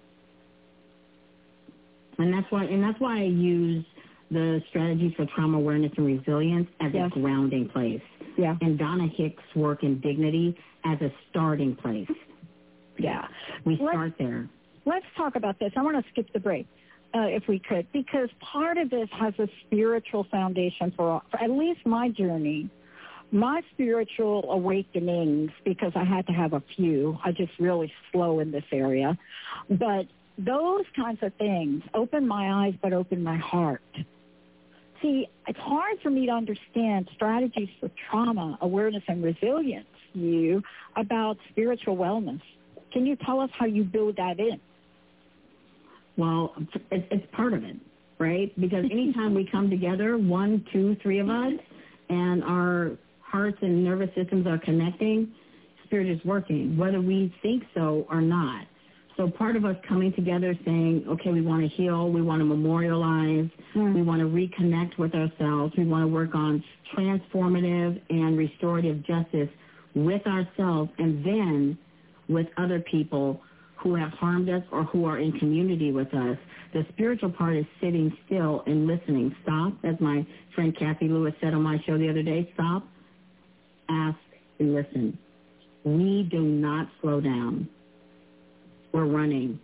And that's why I use the strategies for trauma awareness and resilience as a grounding place. Yeah. And Donna Hicks' work in dignity as a starting place. Yeah. We start there. Let's talk about this. I want to skip the break, if we could, because part of this has a spiritual foundation for at least my journey. My spiritual awakenings, because I had to have a few. I just really slow in this area. But those kinds of things open my eyes but open my heart. See, it's hard for me to understand strategies for trauma, awareness, and resilience, about spiritual wellness. Can you tell us how you build that in? Well, it's part of it, right? Because anytime we come together, 1, 2, 3 of us, and our hearts and nervous systems are connecting, spirit is working, whether we think so or not. So part of us coming together saying, okay, we want to heal, we want to memorialize, we want to reconnect with ourselves, we want to work on transformative and restorative justice with ourselves and then with other people who have harmed us or who are in community with us. The spiritual part is sitting still and listening. Stop, as my friend Kathy Lewis said on my show the other day, stop, ask, and listen. We do not slow down. We're running.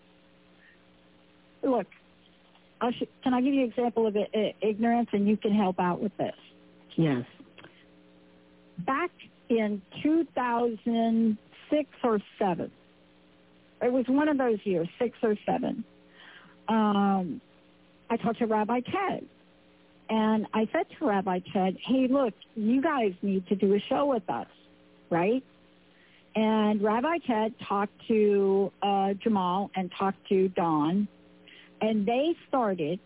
Look, can I give you an example of ignorance, and you can help out with this? Yes. back in 2006 or 7. It was one of those years, 6 or 7. I talked to Rabbi Ted. And I said to Rabbi Ted, hey, look, you guys need to do a show with us, right? And Rabbi Ted talked to Jamal and talked to Dawn, and they started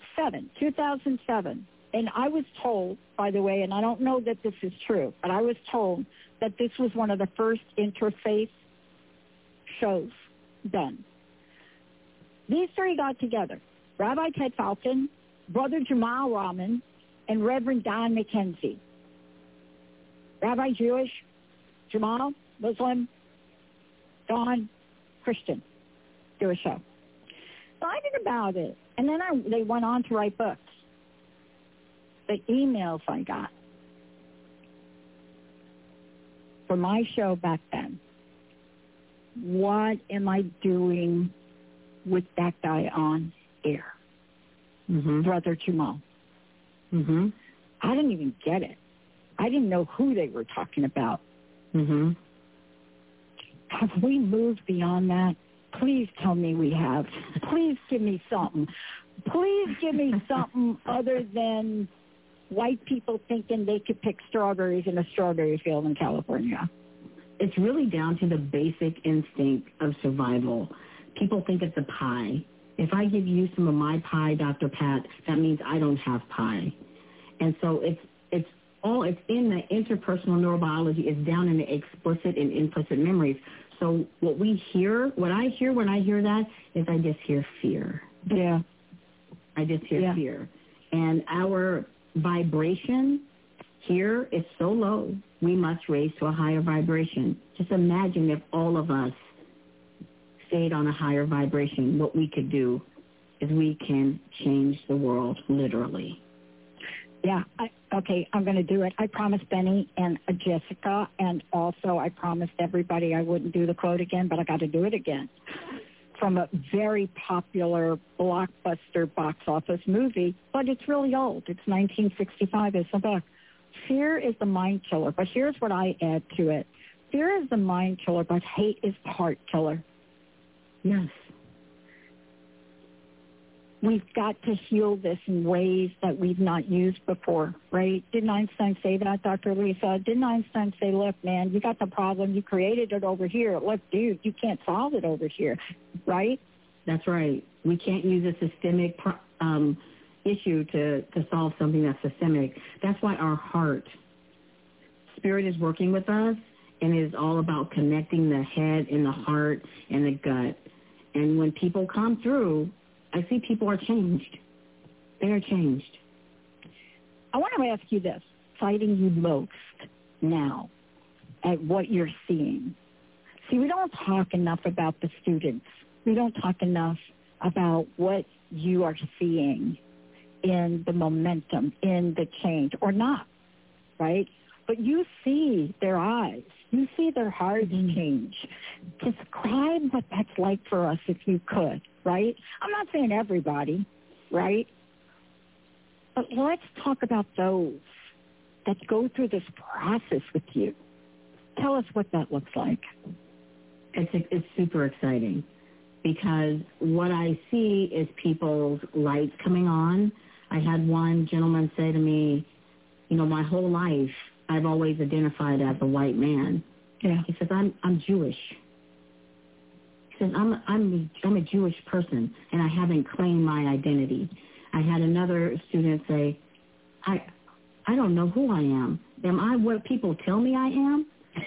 2007. And I was told, by the way, and I don't know that this is true, but I was told that this was one of the first interfaith shows done. These three got together, Rabbi Ted Falcon, Brother Jamal Rahman, and Reverend Don McKenzie. Rabbi Jewish, Jamal Muslim, Don Christian. Do a show. So I did about it. And then they went on to write books. The emails I got for my show back then. What am I doing with that guy on air? Brother Jamal. I didn't even get it. I didn't know who they were talking about. Have we moved beyond that? Please tell me we have. Please give me something. Please give me something other than white people thinking they could pick strawberries in a strawberry field in California. It's really down to the basic instinct of survival. People think it's a pie. If I give you some of my pie, Dr. Pat, that means I don't have pie. And so it's in the interpersonal neurobiology. It's down in the explicit and implicit memories. So what I hear when I hear that is I just hear fear. Yeah. I just hear fear. And our vibration here is so low, we must raise to a higher vibration. Just imagine if all of us stayed on a higher vibration. What we could do is we can change the world, literally. Yeah, I'm going to do it. I promised Benny and Jessica, and also I promised everybody I wouldn't do the quote again, but I got to do it again. From a very popular blockbuster box office movie, but it's really old. It's 1965. It's a book. Fear is the mind killer, but here's what I add to it. Fear is the mind killer, but hate is the heart killer. Yes. We've got to heal this in ways that we've not used before, right? Didn't Einstein say that, Dr. Lisa? Didn't Einstein say, look, man, you got the problem. You created it over here. Look, dude, you can't solve it over here, right? That's right. We can't use a systemic issue to solve something that's systemic. That's why our heart, spirit is working with us, and it is all about connecting the head and the heart and the gut. And when people come through, I see people are changed. They are changed. I want to ask you this, exciting you most now at what you're seeing. See, we don't talk enough about the students. We don't talk enough about what you are seeing in the momentum, in the change, or not, right? But you see their eyes. You see their hearts change. Describe what that's like for us if you could, right? I'm not saying everybody, right? But let's talk about those that go through this process with you. Tell us what that looks like. It's super exciting because what I see is people's lights coming on. I had one gentleman say to me, my whole life I've always identified as a white man. Yeah. He says, I'm Jewish. He says, I'm a Jewish person, and I haven't claimed my identity. I had another student say, I don't know who I am. Am I what people tell me I am?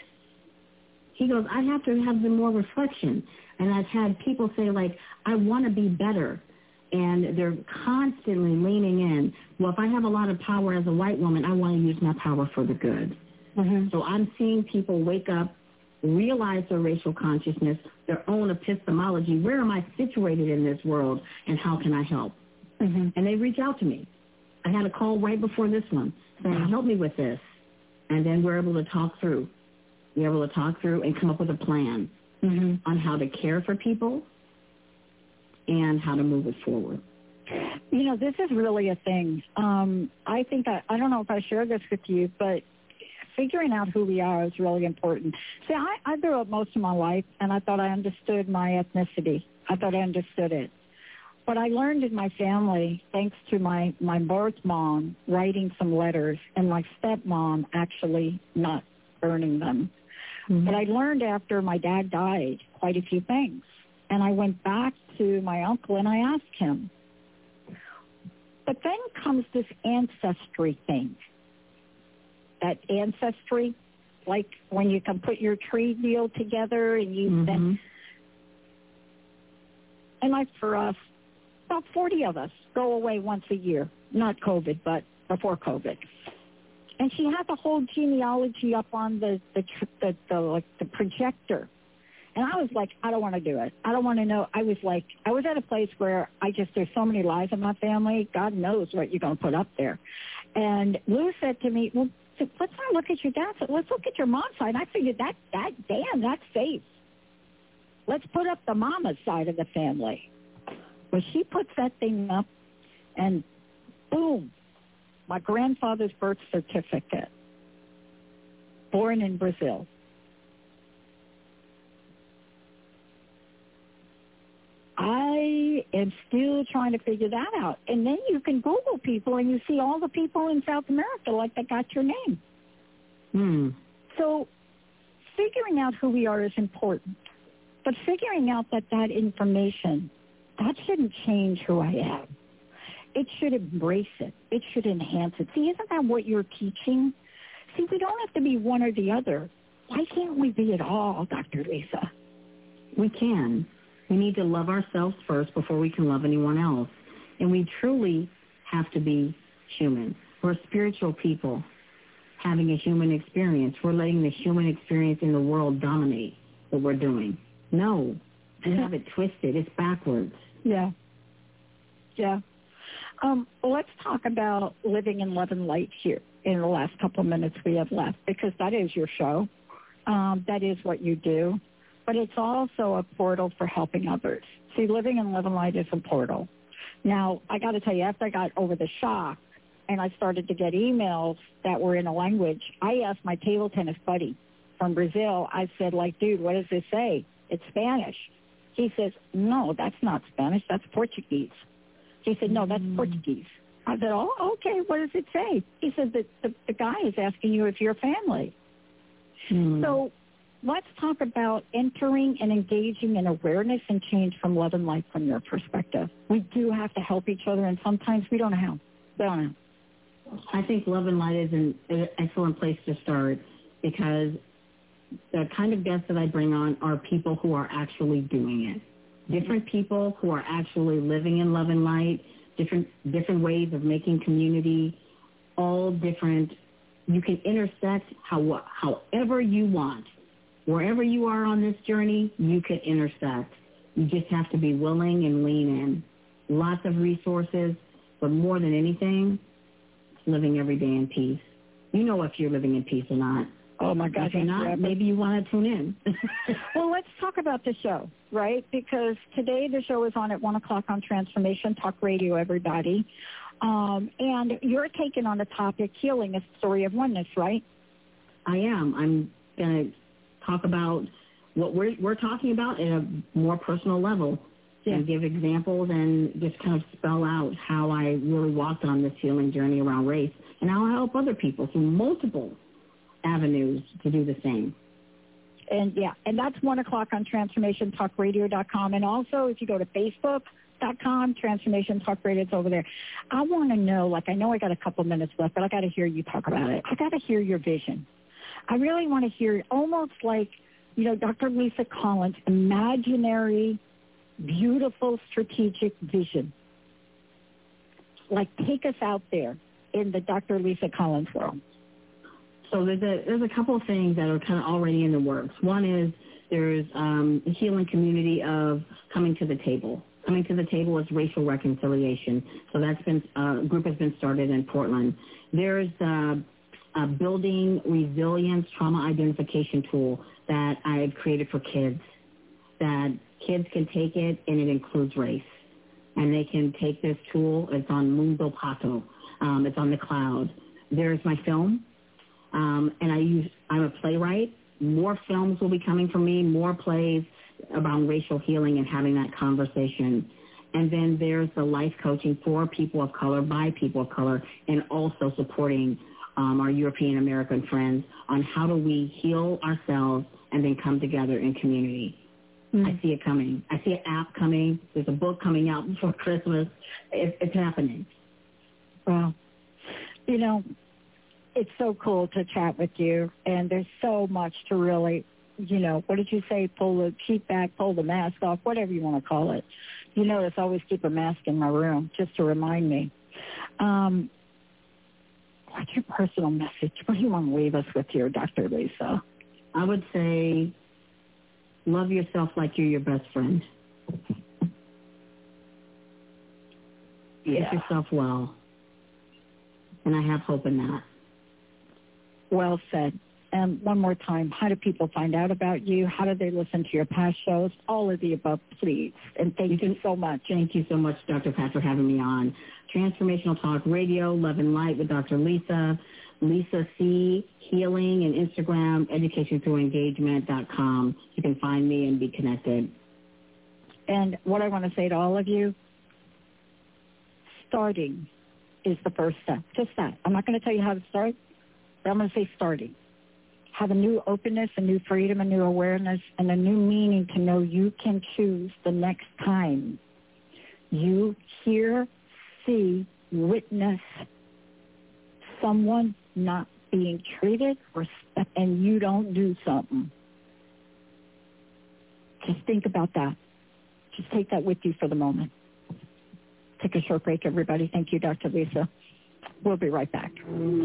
He goes, I have to have more reflection. And I've had people say, like, I want to be better. And they're constantly leaning in. Well, if I have a lot of power as a white woman, I want to use my power for the good. So I'm seeing people wake up, realize their racial consciousness, their own epistemology. Where am I situated in this world, and how can I help? And they reach out to me. I had a call right before this one saying, help me with this. And then we're able to talk through. We're able to talk through and come up with a plan on how to care for people and how to move it forward. This is really a thing. I think I don't know if I shared this with you, but figuring out who we are is really important. See, I grew up most of my life, and I thought I understood my ethnicity. I thought I understood it. But I learned in my family, thanks to my birth mom writing some letters and my stepmom actually not burning them. Mm-hmm. But I learned after my dad died quite a few things. And I went back to my uncle and I asked him. But then comes this ancestry thing. That ancestry, like when you can put your tree deal together and you Mm-hmm. then, and like for us, about 40 of us go away once a year. Not COVID, but before COVID. And she had the whole genealogy up on the projector. And I was like, I don't want to do it. I don't want to know. I was at a place where there's so many lies in my family. God knows what you're going to put up there. And Lou said to me, well, let's not look at your dad's side. Let's look at your mom's side. And I figured that's safe. Let's put up the mama's side of the family. Well, she puts that thing up, and boom, my grandfather's birth certificate, born in Brazil. I am still trying to figure that out. And then you can Google people, and you see all the people in South America like that got your name. So figuring out who we are is important. But figuring out that information, that shouldn't change who I am. It should embrace it. It should enhance it. See, isn't that what you're teaching? See, we don't have to be one or the other. Why can't we be it all, Dr. Lisa? We can. We need to love ourselves first before we can love anyone else. And we truly have to be human. We're spiritual people having a human experience. We're letting the human experience in the world dominate what we're doing. No, we have it twisted. It's backwards. Yeah. Let's talk about living in love and light here in the last couple of minutes we have left, because that is your show. That is what you do. But it's also a portal for helping others. See, living in love and light is a portal. Now, I got to tell you, after I got over the shock and I started to get emails that were in a language, I asked my table tennis buddy from Brazil, I said, dude, what does this say? It's Spanish. He says, no, that's not Spanish. That's Portuguese. He said, no, that's Portuguese. I said, oh, okay, what does it say? He said that the guy is asking you if you're family. So let's talk about entering and engaging in awareness and change from love and light from your perspective. We do have to help each other, and sometimes we don't know how. I think love and light is an excellent place to start, because the kind of guests that I bring on are people who are actually doing it. Different people who are actually living in love and light, different ways of making community, all different. You can intersect however you want. Wherever you are on this journey, you can intersect. You just have to be willing and lean in. Lots of resources, but more than anything, living every day in peace. You know if you're living in peace or not. Oh, my gosh. If you're not, maybe you want to tune in. Well, let's talk about the show, right? Because today the show is on at 1 o'clock on Transformation Talk Radio, everybody. And you're taking on the topic, healing, a story of oneness, right? I am. I'm going to talk about what we're talking about at a more personal level, and give examples and just kind of spell out how I really walked on this healing journey around race, and how I help other people through multiple avenues to do the same. And that's 1 o'clock on TransformationTalkRadio.com. And also, if you go to Facebook.com, Transformation Talk Radio, it's over there. I want to know, I know I got a couple minutes left, but I got to hear you talk about it. I got to hear your vision. I really want to hear, almost like, Dr. Lisa Collins' imaginary, beautiful, strategic vision. Take us out there in the Dr. Lisa Collins world. So there's a couple of things that are kind of already in the works. One is there's a healing community of coming to the table. Coming to the table is racial reconciliation. So that's been a group has been started in Portland. There's a building resilience trauma identification tool that I've created for kids, that kids can take it, and it includes race. And they can take this tool. It's on Mundo Pato. It's on the cloud. There's my film. And I'm a playwright. More films will be coming from me, more plays around racial healing and having that conversation. And then there's the life coaching for people of color, by people of color, and also supporting our European American friends on how do we heal ourselves and then come together in community. I see it coming. I see an app coming. There's a book coming out before Christmas. It's happening. Well, you know, it's so cool to chat with you, and there's so much to really, you know, what did you say, pull the sheet back, pull the mask off, whatever you want to call it. You notice I always keep a mask in my room just to remind me. What's your personal message? What do you want to leave us with here, Dr. Lisa? I would say love yourself like you're your best friend. Treat yourself well. And I have hope in that. Well said. And one more time, how do people find out about you? How do they listen to your past shows? All of the above, please. And thank you so much. Thank you so much, Dr. Pat, for having me on. Transformational Talk Radio, Love and Light with Dr. Lisa, Lisa C. Healing, and Instagram, educationthroughengagement.com. You can find me and be connected. And what I want to say to all of you, starting is the first step. Just that. I'm not going to tell you how to start, but I'm going to say starting. Have a new openness, a new freedom, a new awareness, and a new meaning to know you can choose the next time you hear, see, witness someone not being treated and you don't do something. Just think about that. Just take that with you for the moment. Take a short break, everybody. Thank you, Dr. Lisa. We'll be right back.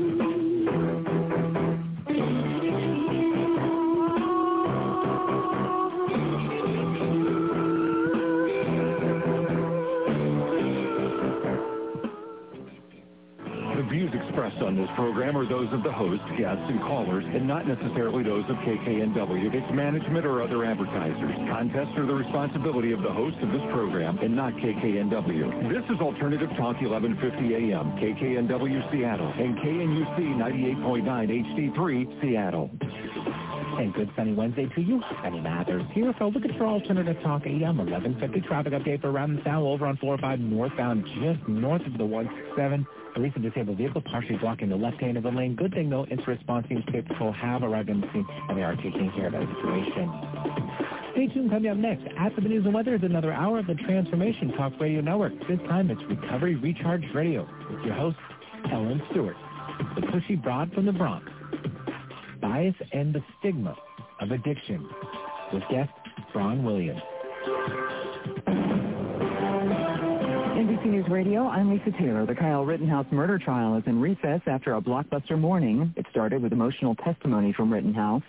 Expressed on this program are those of the host, guests, and callers, and not necessarily those of KKNW, its management, or other advertisers. Contests are the responsibility of the host of this program and not KKNW. This is Alternative Talk 1150 AM, KKNW Seattle, and KNUC 98.9 HD3 Seattle. And good sunny Wednesday to you. Penny Mathers here for a look at your Alternative Talk AM 1150 traffic update for around the south over on 405 northbound, just north of the 167. A recent disabled vehicle partially blocking the left hand of the lane. Good thing, though, Inter-Response Team State Patrol have arrived on the scene, and they are taking care of that situation. Stay tuned. Coming up next, after the news and weather, is another hour of the Transformation Talk Radio Network. This time, it's Recovery Recharge Radio with your host, Ellen Stewart. The pushy broad from the Bronx. Bias and the Stigma of Addiction with guest Ron Williams. NBC News Radio, I'm Lisa Taylor. The Kyle Rittenhouse murder trial is in recess after a blockbuster morning. It started with emotional testimony from Rittenhouse.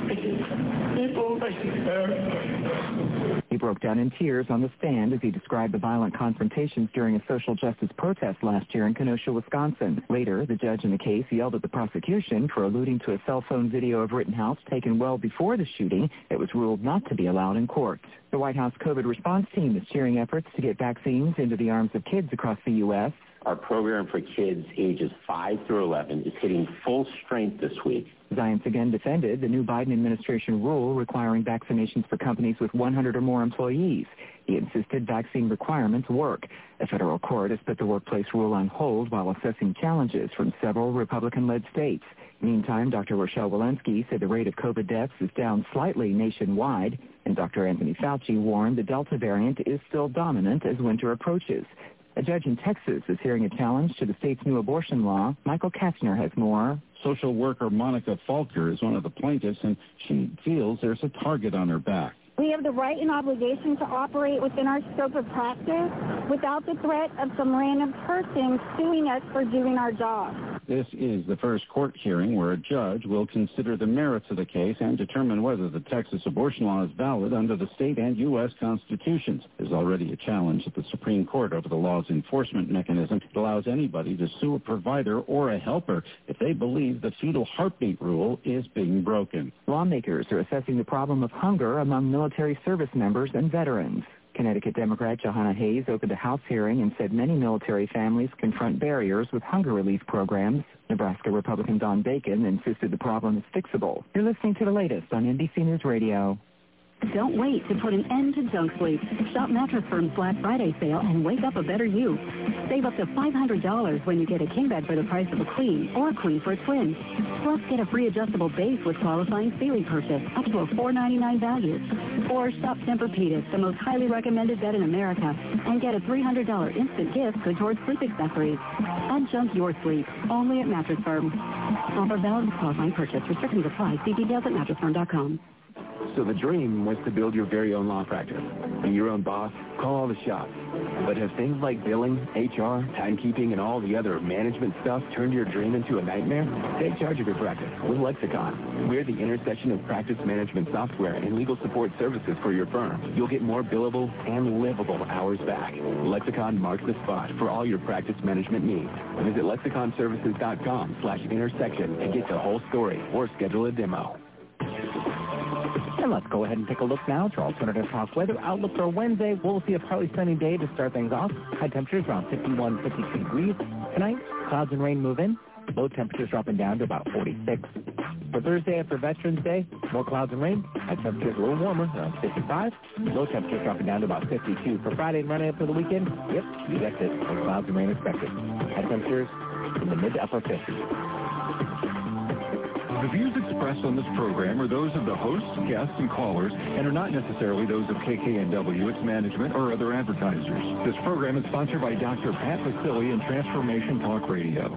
He broke down in tears on the stand as he described the violent confrontations during a social justice protest last year in Kenosha, Wisconsin. Later, the judge in the case yelled at the prosecution for alluding to a cell phone video of Rittenhouse taken well before the shooting that was ruled not to be allowed in court. The White House COVID response team is cheering efforts to get vaccines into the arms of kids across the U.S. Our program for kids ages 5 through 11 is hitting full strength this week. Zients again defended the new Biden administration rule requiring vaccinations for companies with 100 or more employees. He insisted vaccine requirements work. A federal court has put the workplace rule on hold while assessing challenges from several Republican-led states. Meantime, Dr. Rochelle Walensky said the rate of COVID deaths is down slightly nationwide, and Dr. Anthony Fauci warned the Delta variant is still dominant as winter approaches. A judge in Texas is hearing a challenge to the state's new abortion law. Michael Katzner has more. Social worker Monica Falker is one of the plaintiffs, and she feels there's a target on her back. We have the right and obligation to operate within our scope of practice without the threat of some random person suing us for doing our job. This is the first court hearing where a judge will consider the merits of the case and determine whether the Texas abortion law is valid under the state and U.S. constitutions. There's already a challenge at the Supreme Court over the law's enforcement mechanism. It allows anybody to sue a provider or a helper if they believe the fetal heartbeat rule is being broken. Lawmakers are assessing the problem of hunger among military service members and veterans. Connecticut Democrat Johanna Hayes opened a House hearing and said many military families confront barriers with hunger relief programs. Nebraska Republican Don Bacon insisted the problem is fixable. You're listening to the latest on NBC News Radio. Don't wait to put an end to junk sleep. Shop Mattress Firm's Black Friday sale and wake up a better you. Save up to $500 when you get a king bed for the price of a queen or a queen for a twin. Plus, get a free adjustable base with qualifying ceiling purchase up to a $4.99 value. Or shop Tempur-Pedic, the most highly recommended bed in America, and get a $300 instant gift good towards sleep accessories. Unjunk your sleep only at Mattress Firm. Offer valid with qualifying purchase. Restrictions apply. See details at mattressfirm.com. So the dream was to build your very own law practice. Be your own boss, call all the shots. But have things like billing, HR, timekeeping, and all the other management stuff turned your dream into a nightmare? Take charge of your practice with Lexicon. We're the intersection of practice management software and legal support services for your firm. You'll get more billable and livable hours back. Lexicon marks the spot for all your practice management needs. Visit lexiconservices.com/intersection to get the whole story or schedule a demo. And let's go ahead and take a look now at your alternative talk weather outlook for Wednesday. We'll see a partly sunny day to start things off. High temperatures around 51, 52 degrees. Tonight, clouds and rain move in. Low temperatures dropping down to about 46. For Thursday after Veterans Day, more clouds and rain. High temperatures a little warmer, around 55. Low temperatures dropping down to about 52. For Friday and running up for the weekend, yep, you guessed it, more clouds and rain expected. High temperatures in the mid to upper 50s. The views expressed on this program are those of the hosts, guests, and callers, and are not necessarily those of KKNW, its management, or other advertisers. This program is sponsored by Dr. Pat Vasili and Transformation Talk Radio.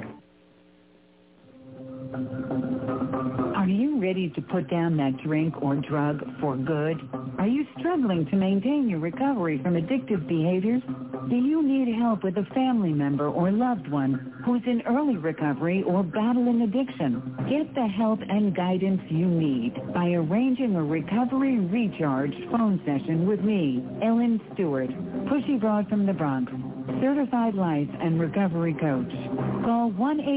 Are you ready to put down that drink or drug for good? Are you struggling to maintain your recovery from addictive behaviors? Do you need help with a family member or loved one who's in early recovery or battling addiction? Get the help and guidance you need by arranging a Recovery Recharge phone session with me, Ellen Stewart, Pushy Broad from the Bronx, certified life and recovery coach. Call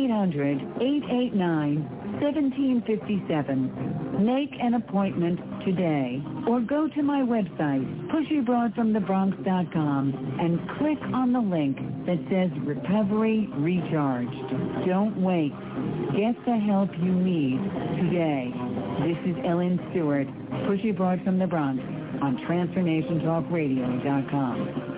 1-800-889-1757. Make an appointment today or go to my website, pushybroadfromthebronx.com, and click on the link that says Recovery Recharged. Don't wait. Get the help you need today. This is Ellen Stewart, Pushy Broad from the Bronx on TransformationTalkRadio.com.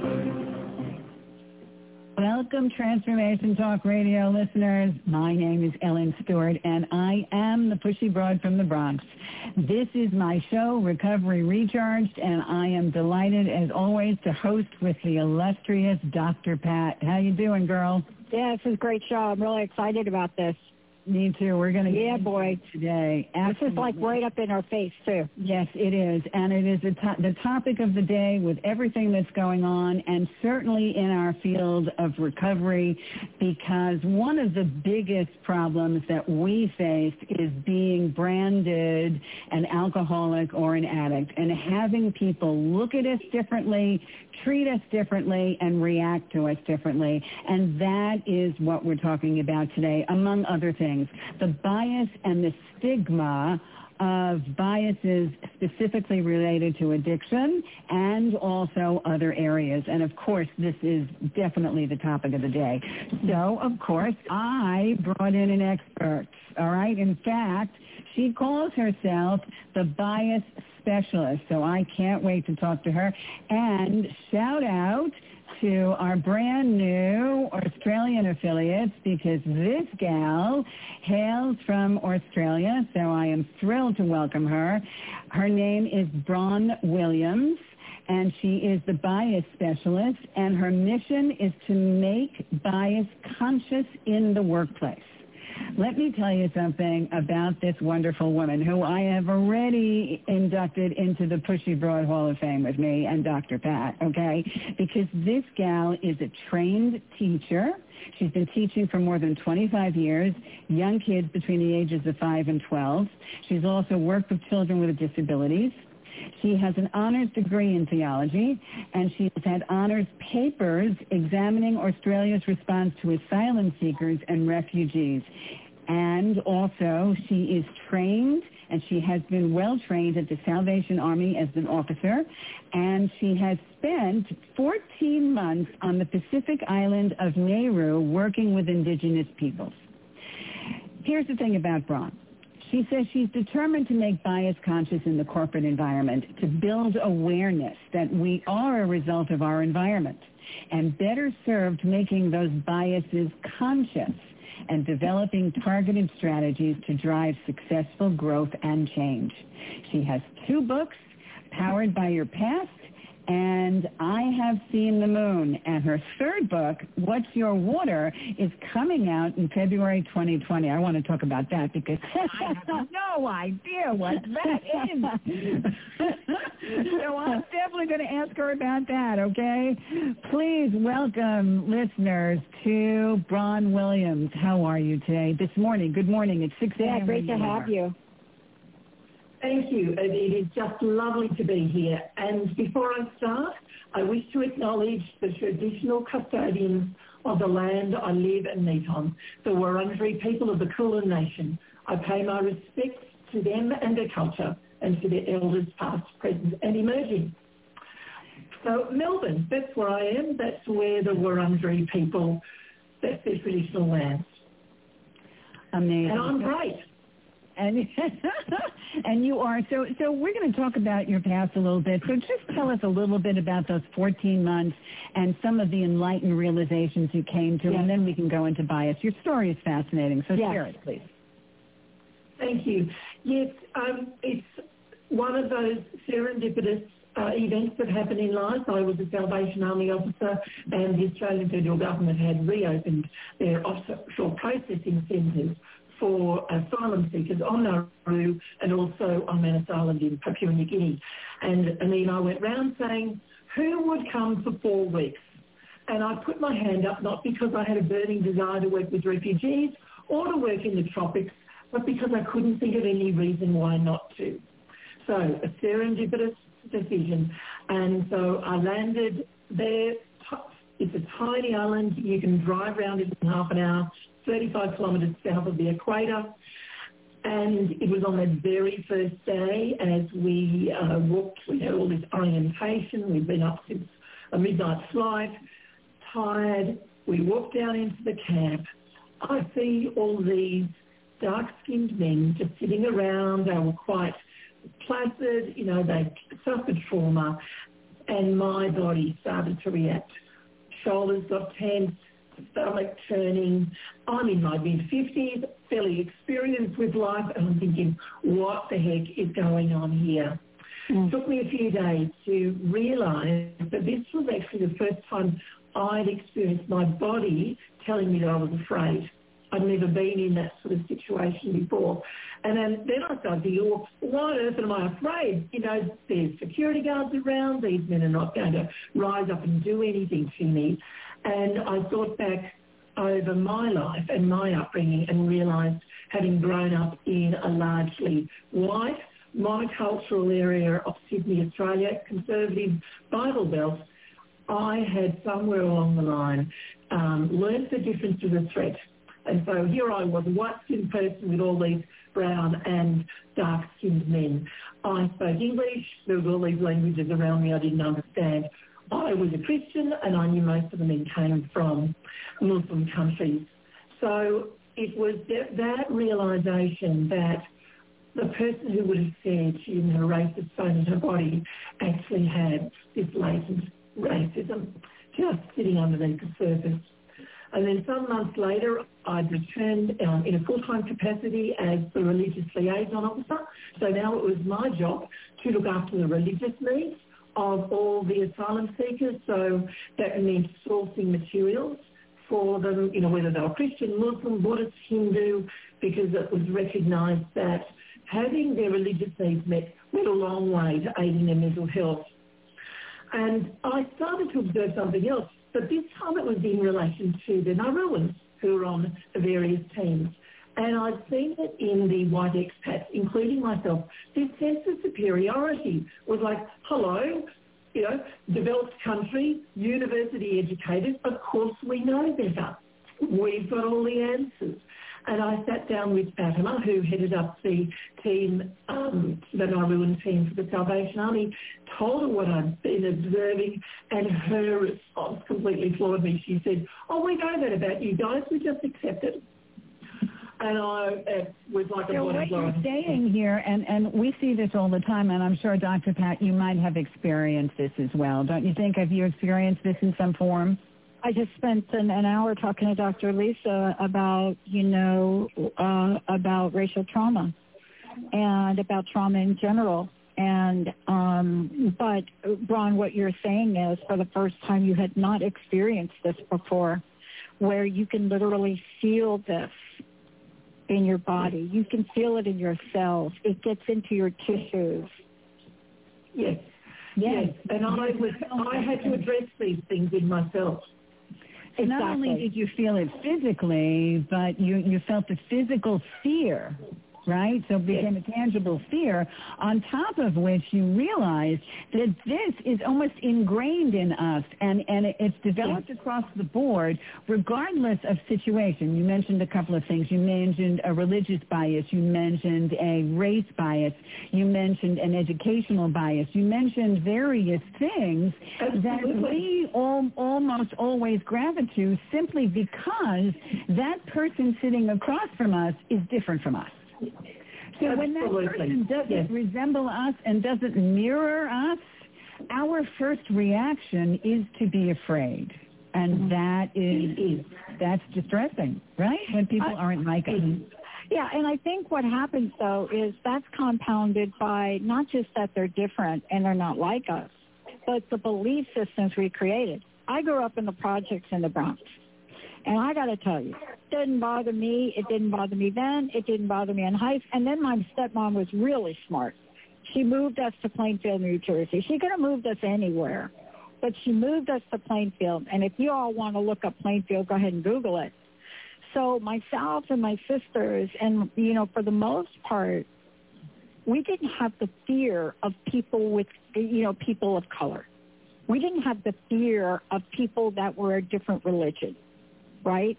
Welcome, Transformation Talk Radio listeners. My name is Ellen Stewart, and I am the Pushy Broad from the Bronx. This is my show, Recovery Recharged, and I am delighted, as always, to host with the illustrious Dr. Pat. How you doing, girl? Yeah, this is a great show. I'm really excited about this. Me too. We're going to get boy today. Absolutely. This is like right up in our face too. Yes, it is, and it is the topic of the day with everything that's going on, and certainly in our field of recovery, because one of the biggest problems that we face is being branded an alcoholic or an addict, and having people look at us differently, treat us differently, and react to us differently, and that is what we're talking about today, among other things. The bias and the stigma of biases specifically related to addiction and also other areas. And of course, this is definitely the topic of the day. So, of course, I brought in an expert, all right? In fact, she calls herself the bias specialist, so I can't wait to talk to her. And shout out to our brand new Australian affiliates, because this gal hails from Australia, so I am thrilled to welcome her. Her name is Bron Williams, and she is the bias specialist, and her mission is to make bias conscious in the workplace. Let me tell you something about this wonderful woman who I have already inducted into the Pushy Broad Hall of Fame with me and Dr. Pat, okay? Because this gal is a trained teacher. She's been teaching for more than 25 years, young kids between the ages of 5 and 12. She's also worked with children with disabilities. She has an honors degree in theology, and she's had honors papers examining Australia's response to asylum seekers and refugees. And also, she is trained, and she has been well trained at the Salvation Army as an officer, and she has spent 14 months on the Pacific island of Nauru working with indigenous peoples. Here's the thing about Bron. She says she's determined to make bias conscious in the corporate environment, to build awareness that we are a result of our environment, and better served making those biases conscious and developing targeted strategies to drive successful growth and change. She has 2 books, Powered by Your Past and I Have Seen the Moon. And her 3rd book, What's Your Water, is coming out in February 2020. I want to talk about that because I have no idea what that is. So I'm definitely going to ask her about that, okay? Please welcome, listeners, to Bron Williams. How are you today? This morning. Good morning. It's 6 a.m. Yeah, great to have you. Thank you. It is just lovely to be here. And before I start, I wish to acknowledge the traditional custodians of the land I live and meet on, the Wurundjeri people of the Kulin Nation. I pay my respects to them and their culture and to their elders past, present and emerging. So Melbourne, that's where I am. That's where the Wurundjeri people, that's their traditional lands. Amazing. And I'm great. And you are. So we're going to talk about your past a little bit. So just tell us a little bit about those 14 months and some of the enlightened realizations you came to, and then we can go into bias. Your story is fascinating, so share it, please. Thank you. Yes, it's one of those serendipitous events that happen in life. I was a Salvation Army officer, and the Australian federal government had reopened their offshore processing centres for asylum seekers on Nauru and also on Manus Island in Papua New Guinea. And then I went round saying, who would come for 4 weeks? And I put my hand up, not because I had a burning desire to work with refugees or to work in the tropics, but because I couldn't think of any reason why not to. So a serendipitous decision. And so I landed there. It's a tiny island. You can drive around it in half an hour, 35 kilometres south of the equator. And it was on that very first day as we walked. We had all this orientation. We'd been up since a midnight flight, tired. We walked down into the camp. I see all these dark-skinned men just sitting around. They were quite placid. You know, they suffered trauma. And my body started to react. Shoulders got tense, stomach churning. I'm in my mid-50s, fairly experienced with life, and I'm thinking, what the heck is going on here? It took me a few days to realise that this was actually the first time I'd experienced my body telling me that I was afraid. I'd never been in that sort of situation before. And then I started thinking, well, why on earth am I afraid? You know, there's security guards around. These men are not going to rise up and do anything to me. And I thought back over my life and my upbringing and realised, having grown up in a largely white, monocultural area of Sydney, Australia, conservative Bible Belt, I had somewhere along the line learned the difference of a threat. And so here I was, a white-skinned person with all these brown and dark-skinned men. I spoke English. There was all these languages around me I didn't understand. I was a Christian, and I knew most of the men came from Muslim countries. So it was that realisation that the person who would have said she didn't have a racist bone in her body actually had this latent racism just sitting underneath the surface. And then some months later, I'd returned in a full-time capacity as the religious liaison officer. So now it was my job to look after the religious needs of all the asylum seekers. So that meant sourcing materials for them, you know, whether they were Christian, Muslim, Buddhist, Hindu, because it was recognised that having their religious needs met went a long way to aiding their mental health. And I started to observe something else. But this time it was in relation to the Nauruans who were on the various teams. And I'd seen it in the white expats, including myself. This sense of superiority was like, hello, you know, developed country, university educated, of course we know better. We've got all the answers. And I sat down with Fatima, who headed up the team, the Nauruan team for the Salvation Army, told her what I'd been observing, and her response completely floored me. She said, "Oh, we know that about you guys, we just accept it." And it was like a what blow. you're saying here, and we see this all the time, and I'm sure, Dr. Pat, you might have experienced this as well. Don't you think? Have you experienced this in some form? I just spent an hour talking to Dr. Lisa about, about racial trauma and about trauma in general. And, but, Bron, what you're saying is for the first time you had not experienced this before, where you can literally feel this in your body. You can feel it in your cells. It gets into your tissues. Yes. And I had to address these things in myself. So not only did you feel it physically, but you felt the physical fear, right? So it became a tangible fear, on top of which you realized that this is almost ingrained in us, and it's developed across the board, regardless of situation. You mentioned a couple of things. You mentioned a religious bias. You mentioned a race bias. You mentioned an educational bias. You mentioned various things that we almost always gravitate to simply because that person sitting across from us is different from us. So when that person doesn't resemble us and doesn't mirror us, our first reaction is to be afraid. And that's distressing, right? When people aren't like us. Yeah, and I think what happens, though, is that's compounded by not just that they're different and they're not like us, but the belief systems we created. I grew up in the projects in the Bronx. And I got to tell you, it didn't bother me. It didn't bother me then. It didn't bother me in Heights. And then my stepmom was really smart. She moved us to Plainfield, New Jersey. She could have moved us anywhere, but she moved us to Plainfield. And if you all want to look up Plainfield, go ahead and Google it. So myself and my sisters, and, for the most part, we didn't have the fear of people with, people of color. We didn't have the fear of people that were a different religion. Right?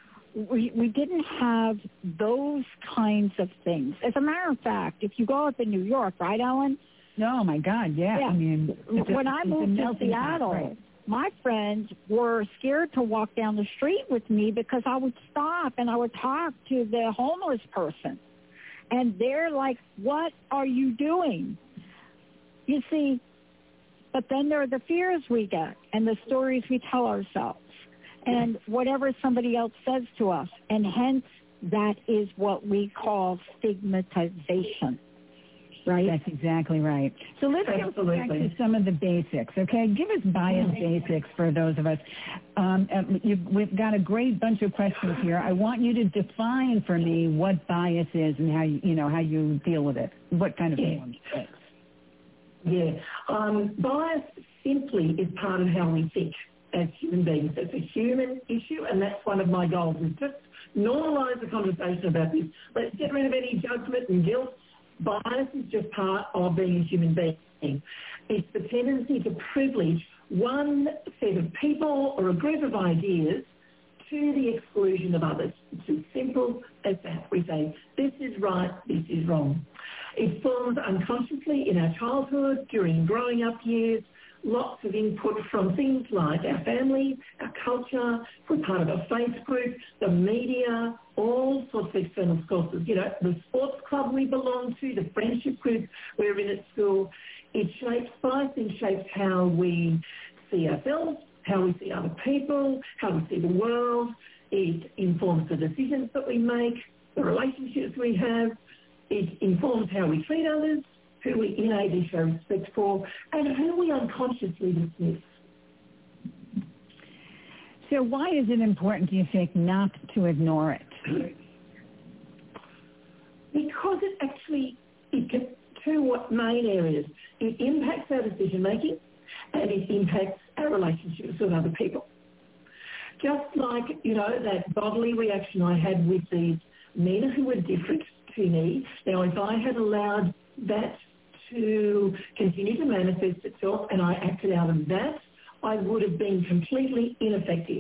We didn't have those kinds of things. As a matter of fact, if you go up in New York, right, Ellen? Oh, my God, yeah. I mean, when I moved to Seattle, my friends were scared to walk down the street with me because I would stop and I would talk to the homeless person. And they're like, "What are you doing?" You see, but then there are the fears we get and the stories we tell ourselves. And whatever somebody else says to us, and hence that is what we call stigmatization, right? That's exactly right. So let's go back to some of the basics, okay? Give us bias basics for those of us. We've got a great bunch of questions here. I want you to define for me what bias is and how you deal with it. What kind of things? Bias simply is part of how we think as human beings. It's a human issue, and that's one of my goals, is just normalize the conversation about this. Let's get rid of any judgment and guilt. Bias is just part of being a human being. It's the tendency to privilege one set of people or a group of ideas to the exclusion of others. It's as simple as that. We say, this is right, this is wrong. It forms unconsciously in our childhood, during growing up years, lots of input from things like our family, our culture, we're part of a faith group, the media, all sorts of external sources. The sports club we belong to, the friendship group we're in at school. Bias shapes how we see ourselves, how we see other people, how we see the world. It informs the decisions that we make, the relationships we have. It informs how we treat others, who we innately show respect for, and who we unconsciously dismiss. So why is it important, do you think, not to ignore it? Because it can, two main areas. It impacts our decision-making, and it impacts our relationships with other people. Just like, that bodily reaction I had with these men who were different to me. Now, if I had allowed that to continue to manifest itself and I acted out of that, I would have been completely ineffective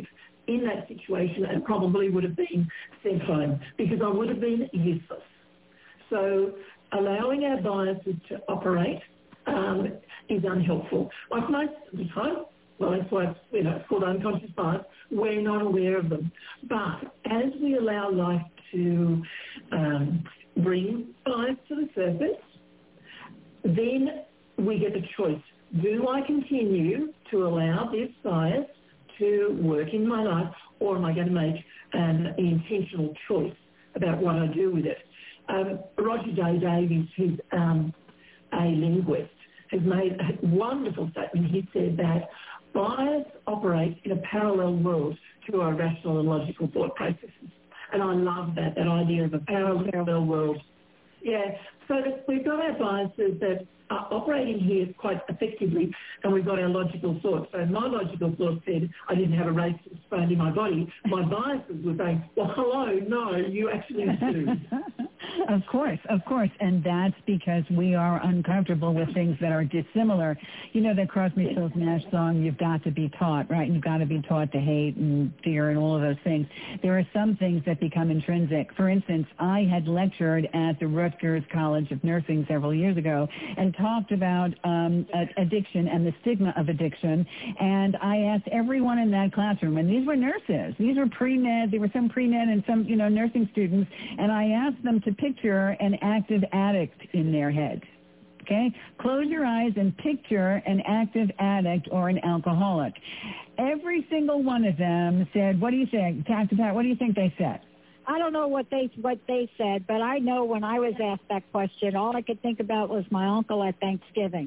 in that situation and probably would have been sent home because I would have been useless. So allowing our biases to operate is unhelpful. Like most of the time, well, that's why it's called unconscious bias, we're not aware of them. But as we allow life to bring bias to the surface, then we get the choice. Do I continue to allow this bias to work in my life, or am I going to make an intentional choice about what I do with it? Roger Day Davies, who's a linguist, has made a wonderful statement. He said that bias operates in a parallel world to our rational and logical thought processes. And I love that idea of a parallel world. Yeah, so that we've got our biases that are operating here quite effectively, and we've got our logical thoughts. So my logical thought said I didn't have a racist bone in my body. My biases were saying, well, hello, no, you actually do. Of course. And that's because we are uncomfortable with things that are dissimilar. You know that Crosby, Stills, Nash song, You've Got to Be Taught, right? You've got to be taught to hate and fear and all of those things. There are some things that become intrinsic. For instance, I had lectured at the Rutgers College of Nursing several years ago and talked about addiction and the stigma of addiction. And I asked everyone in that classroom, and these were nurses. These were pre-med. There were some pre-med and some, nursing students. And I asked them to picture an active addict in their head. Okay? Close your eyes and picture an active addict or an alcoholic. Every single one of them said, what do you think? Dr. Pat, what do you think they said? I don't know what they said, but I know when I was asked that question, all I could think about was my uncle at Thanksgiving.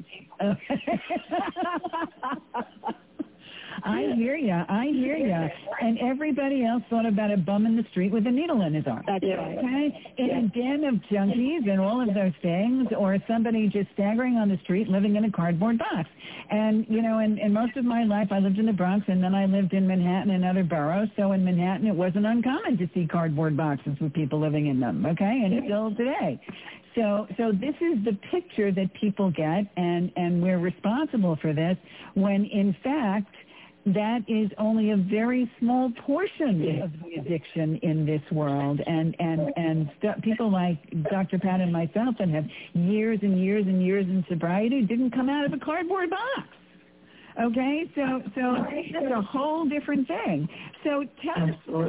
I hear you. And everybody else thought about a bum in the street with a needle in his arm. That's right. Okay? In a den of junkies and all of those things, or somebody just staggering on the street living in a cardboard box. And, in most of my life, I lived in the Bronx, and then I lived in Manhattan and other boroughs. So in Manhattan, it wasn't uncommon to see cardboard boxes with people living in them, okay? And still today. So this is the picture that people get, and we're responsible for this, when in fact that is only a very small portion of the addiction in this world. And people like Dr. Pat and myself that have years and years and years in sobriety didn't come out of a cardboard box. Okay, so it's a whole different thing. So tell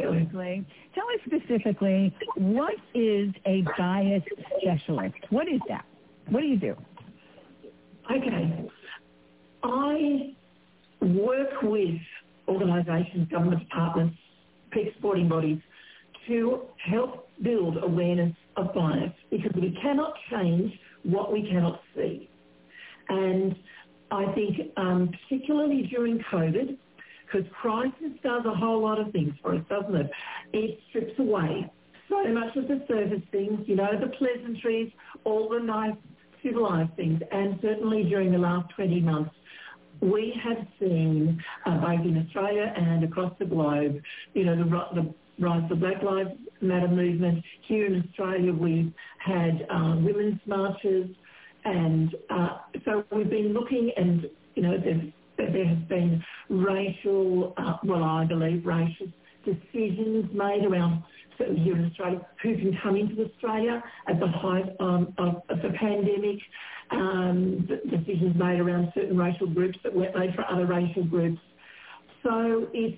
us specifically, what is a bias specialist? What is that? What do you do? Okay, I work with organisations, government departments, peak sporting bodies to help build awareness of bias, because we cannot change what we cannot see. And I think particularly during COVID, because crisis does a whole lot of things for us, doesn't it? It strips away so much of the surface things, the pleasantries, all the nice civilised things. And certainly during the last 20 months, we have seen, both in Australia and across the globe, the rise of the Black Lives Matter movement. Here in Australia, we've had women's marches, and so we've been looking, and there has been racial, I believe racial decisions made around, certainly here in Australia, who can come into Australia at the height of the pandemic. Decisions made around certain racial groups that weren't made for other racial groups. So it's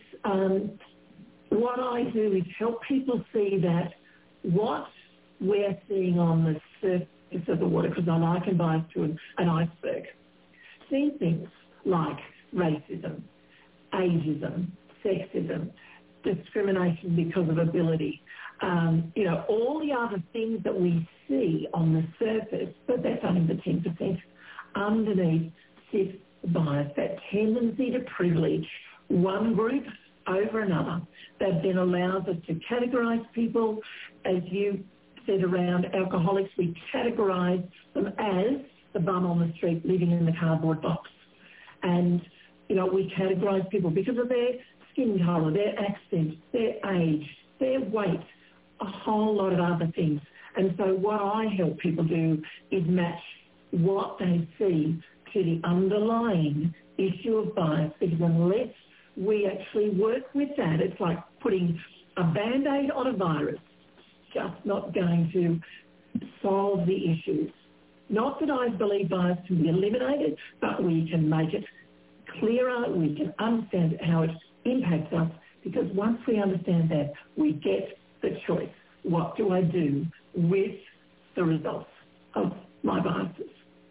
what I do is help people see that what we're seeing on the surface of the water, because I liken bias to an iceberg. See things like racism, ageism, sexism, discrimination because of ability, all the other things that we see on the surface, but that's only the 10%. Underneath sits bias, that tendency to privilege one group over another, that then allows us to categorise people. As you said around alcoholics, we categorise them as the bum on the street living in the cardboard box. And, we categorise people because of their skin colour, their accent, their age, their weight, a whole lot of other things. And so what I help people do is match what they see to the underlying issue of bias, because unless we actually work with that. It's like putting a Band-Aid on a virus, just not going to solve the issues. Not that I believe bias can be eliminated, but we can make it clearer, we can understand how it impacts us, because once we understand that, we get the choice. What do I do with the results of my biases?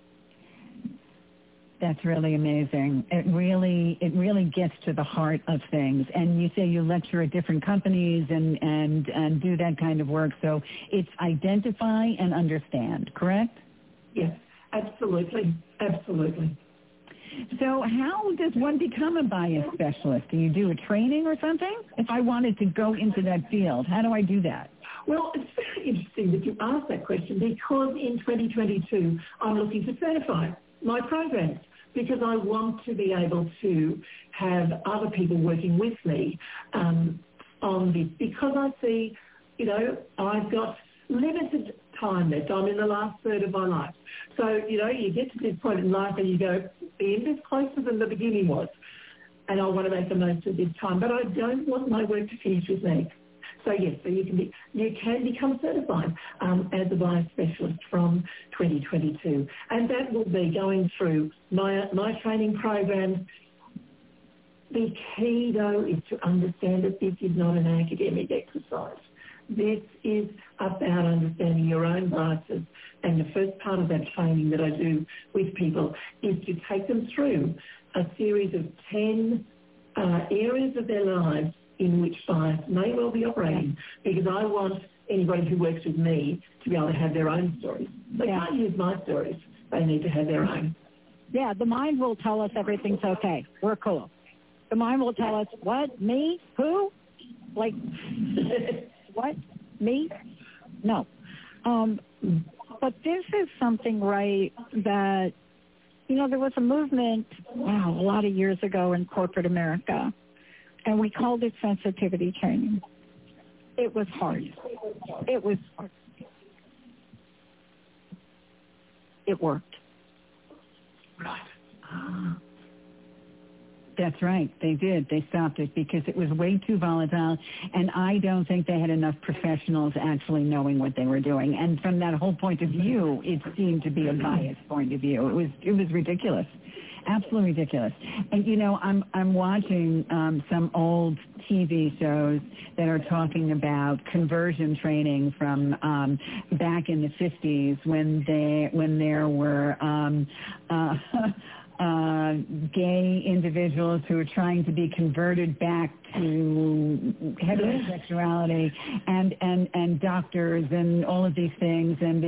That's really amazing. It really gets to the heart of things. And you say you lecture at different companies and do that kind of work. So it's identify and understand, correct? Yes, absolutely. Absolutely. So how does one become a bias specialist? Do you do a training or something? If I wanted to go into that field, how do I do that? Well, it's very interesting that you asked that question, because in 2022, I'm looking to certify my programs, because I want to be able to have other people working with me on this, because I see, I've got limited time left. I'm in the last third of my life. So, you get to this point in life and you go, the end is closer than the beginning was, and I want to make the most of this time, but I don't want my work to finish with me. So yes, so you can become certified as a bias specialist from 2022, and that will be going through my training program. The key, though, is to understand that this is not an academic exercise. This is about understanding your own biases, and the first part of that training that I do with people is to take them through a series of 10 areas of their lives in which bias may well be operating, because I want anybody who works with me to be able to have their own stories. They can't use my stories. They need to have their own. Yeah, the mind will tell us everything's okay. We're cool. The mind will tell us, what, me, who? Like, what, me? No. But this is something, right, that, there was a movement, a lot of years ago in corporate America, and we called it sensitivity training. It was hard. It was hard. It worked. Right. That's right. They did. They stopped it because it was way too volatile, and I don't think they had enough professionals actually knowing what they were doing. And from that whole point of view, it seemed to be a biased point of view. It was ridiculous. Absolutely ridiculous. And, I'm watching some old TV shows that are talking about conversion training from back in the 50s when there were gay individuals who are trying to be converted back to heterosexuality, and doctors and all of these things, and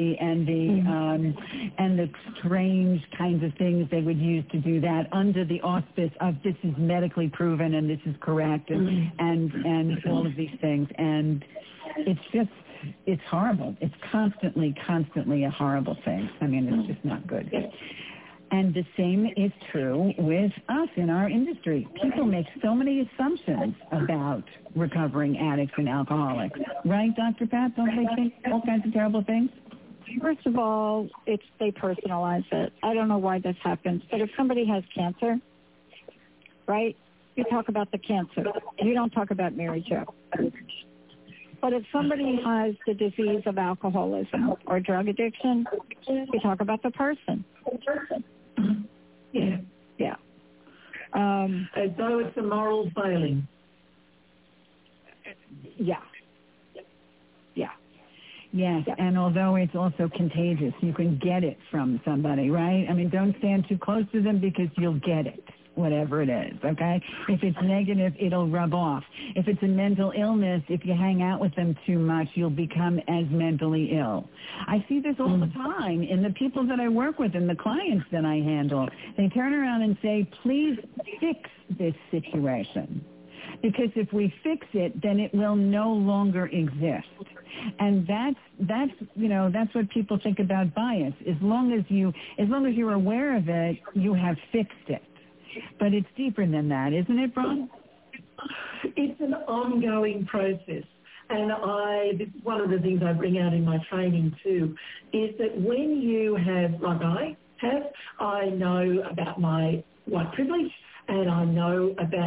the strange kinds of things they would use to do that under the auspice of this is medically proven and this is correct, and all of these things. And it's horrible. It's constantly a horrible thing. I mean, it's just not good. And the same is true with us in our industry. People make so many assumptions about recovering addicts and alcoholics. Right, Dr. Pat? Don't they think all kinds of terrible things? First of all, they personalize it. I don't know why this happens, but if somebody has cancer, right, you talk about the cancer. You don't talk about Mary Jo. But if somebody has the disease of alcoholism or drug addiction, you talk about the person. Yeah. Yeah. As though it's a moral failing. Yeah. Yeah. Yes, and although it's also contagious, you can get it from somebody, right? I mean, don't stand too close to them because you'll get it, whatever it is, okay? If it's negative, it'll rub off. If it's a mental illness, if you hang out with them too much, you'll become as mentally ill. I see this all the time in the people that I work with and the clients that I handle. They turn around and say, please fix this situation. Because if we fix it, then it will no longer exist. And that's what people think about bias. As long as you're aware of it, you have fixed it. But it's deeper than that, isn't it, Bron? It's an ongoing process. And this is one of the things I bring out in my training too, is that when you have, like I know about my white privilege, and I know about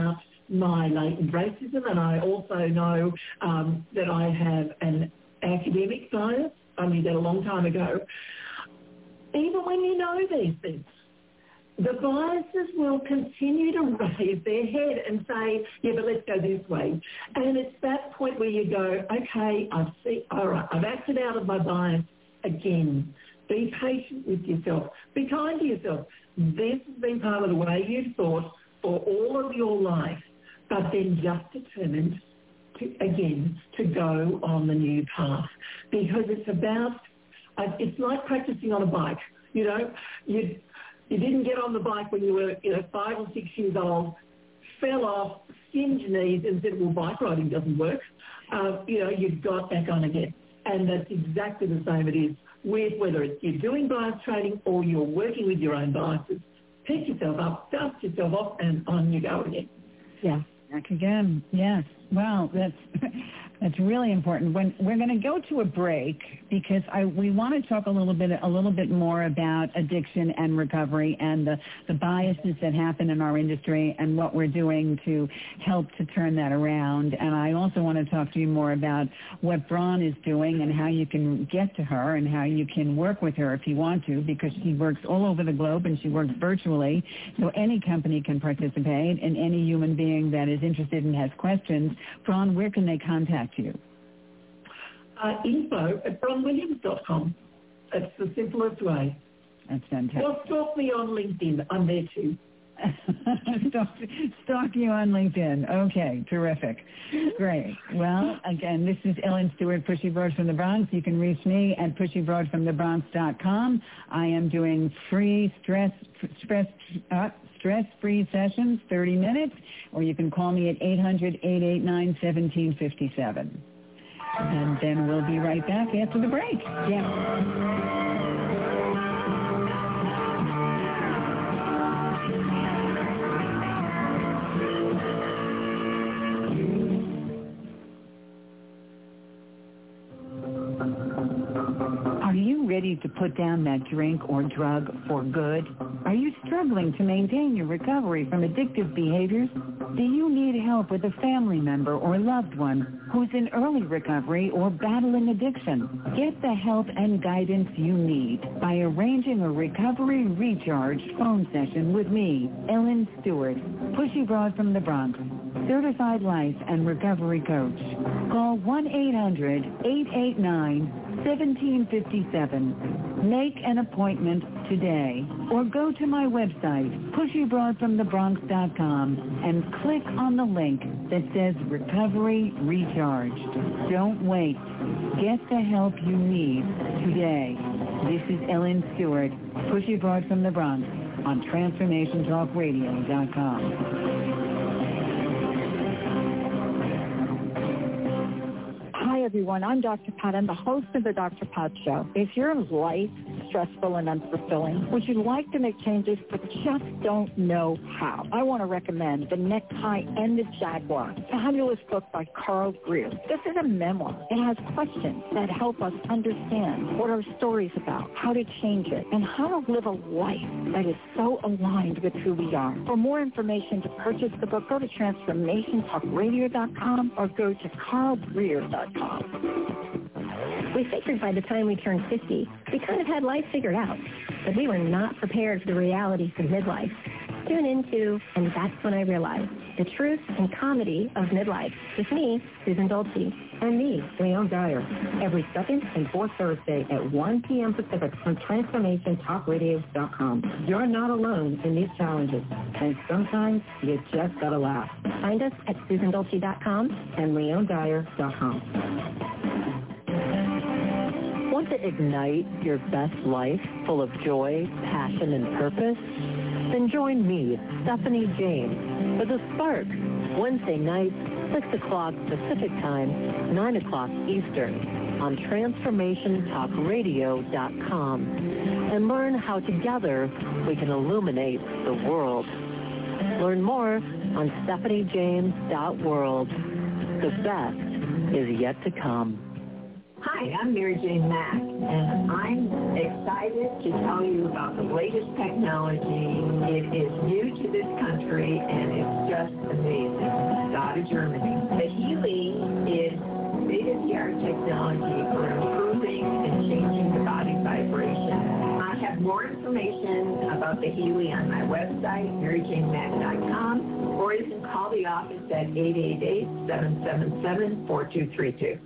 my latent racism, and I also know that I have an academic bias. I knew that a long time ago. Even when you know these things, the biases will continue to raise their head and say, yeah, but let's go this way. And it's that point where you go, okay, all right, I've acted out of my bias again. Be patient with yourself. Be kind to yourself. This has been part of the way you've thought for all of your life, but then just determined to go on the new path. Because it's like practicing on a bike. You know, you didn't get on the bike when you were 5 or 6 years old, fell off, skinned your knees and said, well, bike riding doesn't work. You got back on again. And that's exactly the same it is with whether it's you're doing bias training or you're working with your own biases. Pick yourself up, dust yourself off, and on you go again. Yeah. Back again. Yes. Well, that's really important. When we're going to go to a break because we want to talk a little bit more about addiction and recovery and the biases that happen in our industry and what we're doing to help to turn that around. And I also want to talk to you more about what Bron is doing and how you can get to her and how you can work with her if you want to, because she works all over the globe and she works virtually, so any company can participate and any human being that is interested and has questions. Bron, where can they contact you? Info@bronwilliams.com. That's the simplest way. That's fantastic. Or stalk me on LinkedIn. I'm there too. Stalk you on LinkedIn. Okay, terrific. Great. Well, again, this is Ellen Stewart, Pushy Broad from the Bronx. You can reach me at pushybroadfromthebronx.com. I am doing free stress-free sessions, 30 minutes, or you can call me at 800-889-1757. And then we'll be right back after the break. Yeah. Ready to put down that drink or drug for good? Are you struggling to maintain your recovery from addictive behaviors? Do you need help with a family member or loved one who's in early recovery or battling addiction? Get the help and guidance you need by arranging a recovery recharge phone session with me, Ellen Stewart, Pushy Broad from the Bronx, certified life and recovery coach. Call 1-800-889-1757. Make an appointment today or go to my website, pushybroadfromthebronx.com, and click on the link that says Recovery Recharged. Don't wait. Get the help you need today. This is Ellen Stewart, Pushy Broad from the Bronx on TransformationTalkRadio.com. Hi, everyone. I'm Dr. Pat. I'm the host of the Dr. Pat Show. If your life is stressful and unfulfilling, would you like to make changes but just don't know how? I want to recommend The Necktie and the Jaguar, a fabulous book by Carl Greer. This is a memoir. It has questions that help us understand what our story's about, how to change it, and how to live a life that is so aligned with who we are. For more information to purchase the book, go to TransformationTalkRadio.com or go to CarlGreer.com. We figured by the time we turned 50, we kind of had life figured out, but we were not prepared for the realities of midlife. Tune into And That's When I Realized, the truth and comedy of midlife, with me, Susan Dolce. And me, Leon Dyer, every second and fourth Thursday at 1 p.m. Pacific on TransformationTalkRadio.com. You're not alone in these challenges, and sometimes you just gotta laugh. Find us at SusanDolce.com and LeonDyer.com. Want to ignite your best life full of joy, passion, and purpose? Then join me, Stephanie James, for The Spark, Wednesday nights, 6 o'clock Pacific Time, 9 o'clock Eastern, on TransformationTalkRadio.com, and learn how together we can illuminate the world. Learn more on StephanieJames.world. The best is yet to come. Hi, I'm Mary Jane Mack, and I'm excited to tell you about the latest technology. It is new to this country, and it's just amazing. It's out of Germany. The Healy is state-of-the-art technology for improving and changing the body vibration. I have more information about the Healy on my website, MaryJaneMack.com, or you can call the office at 888-777-4232.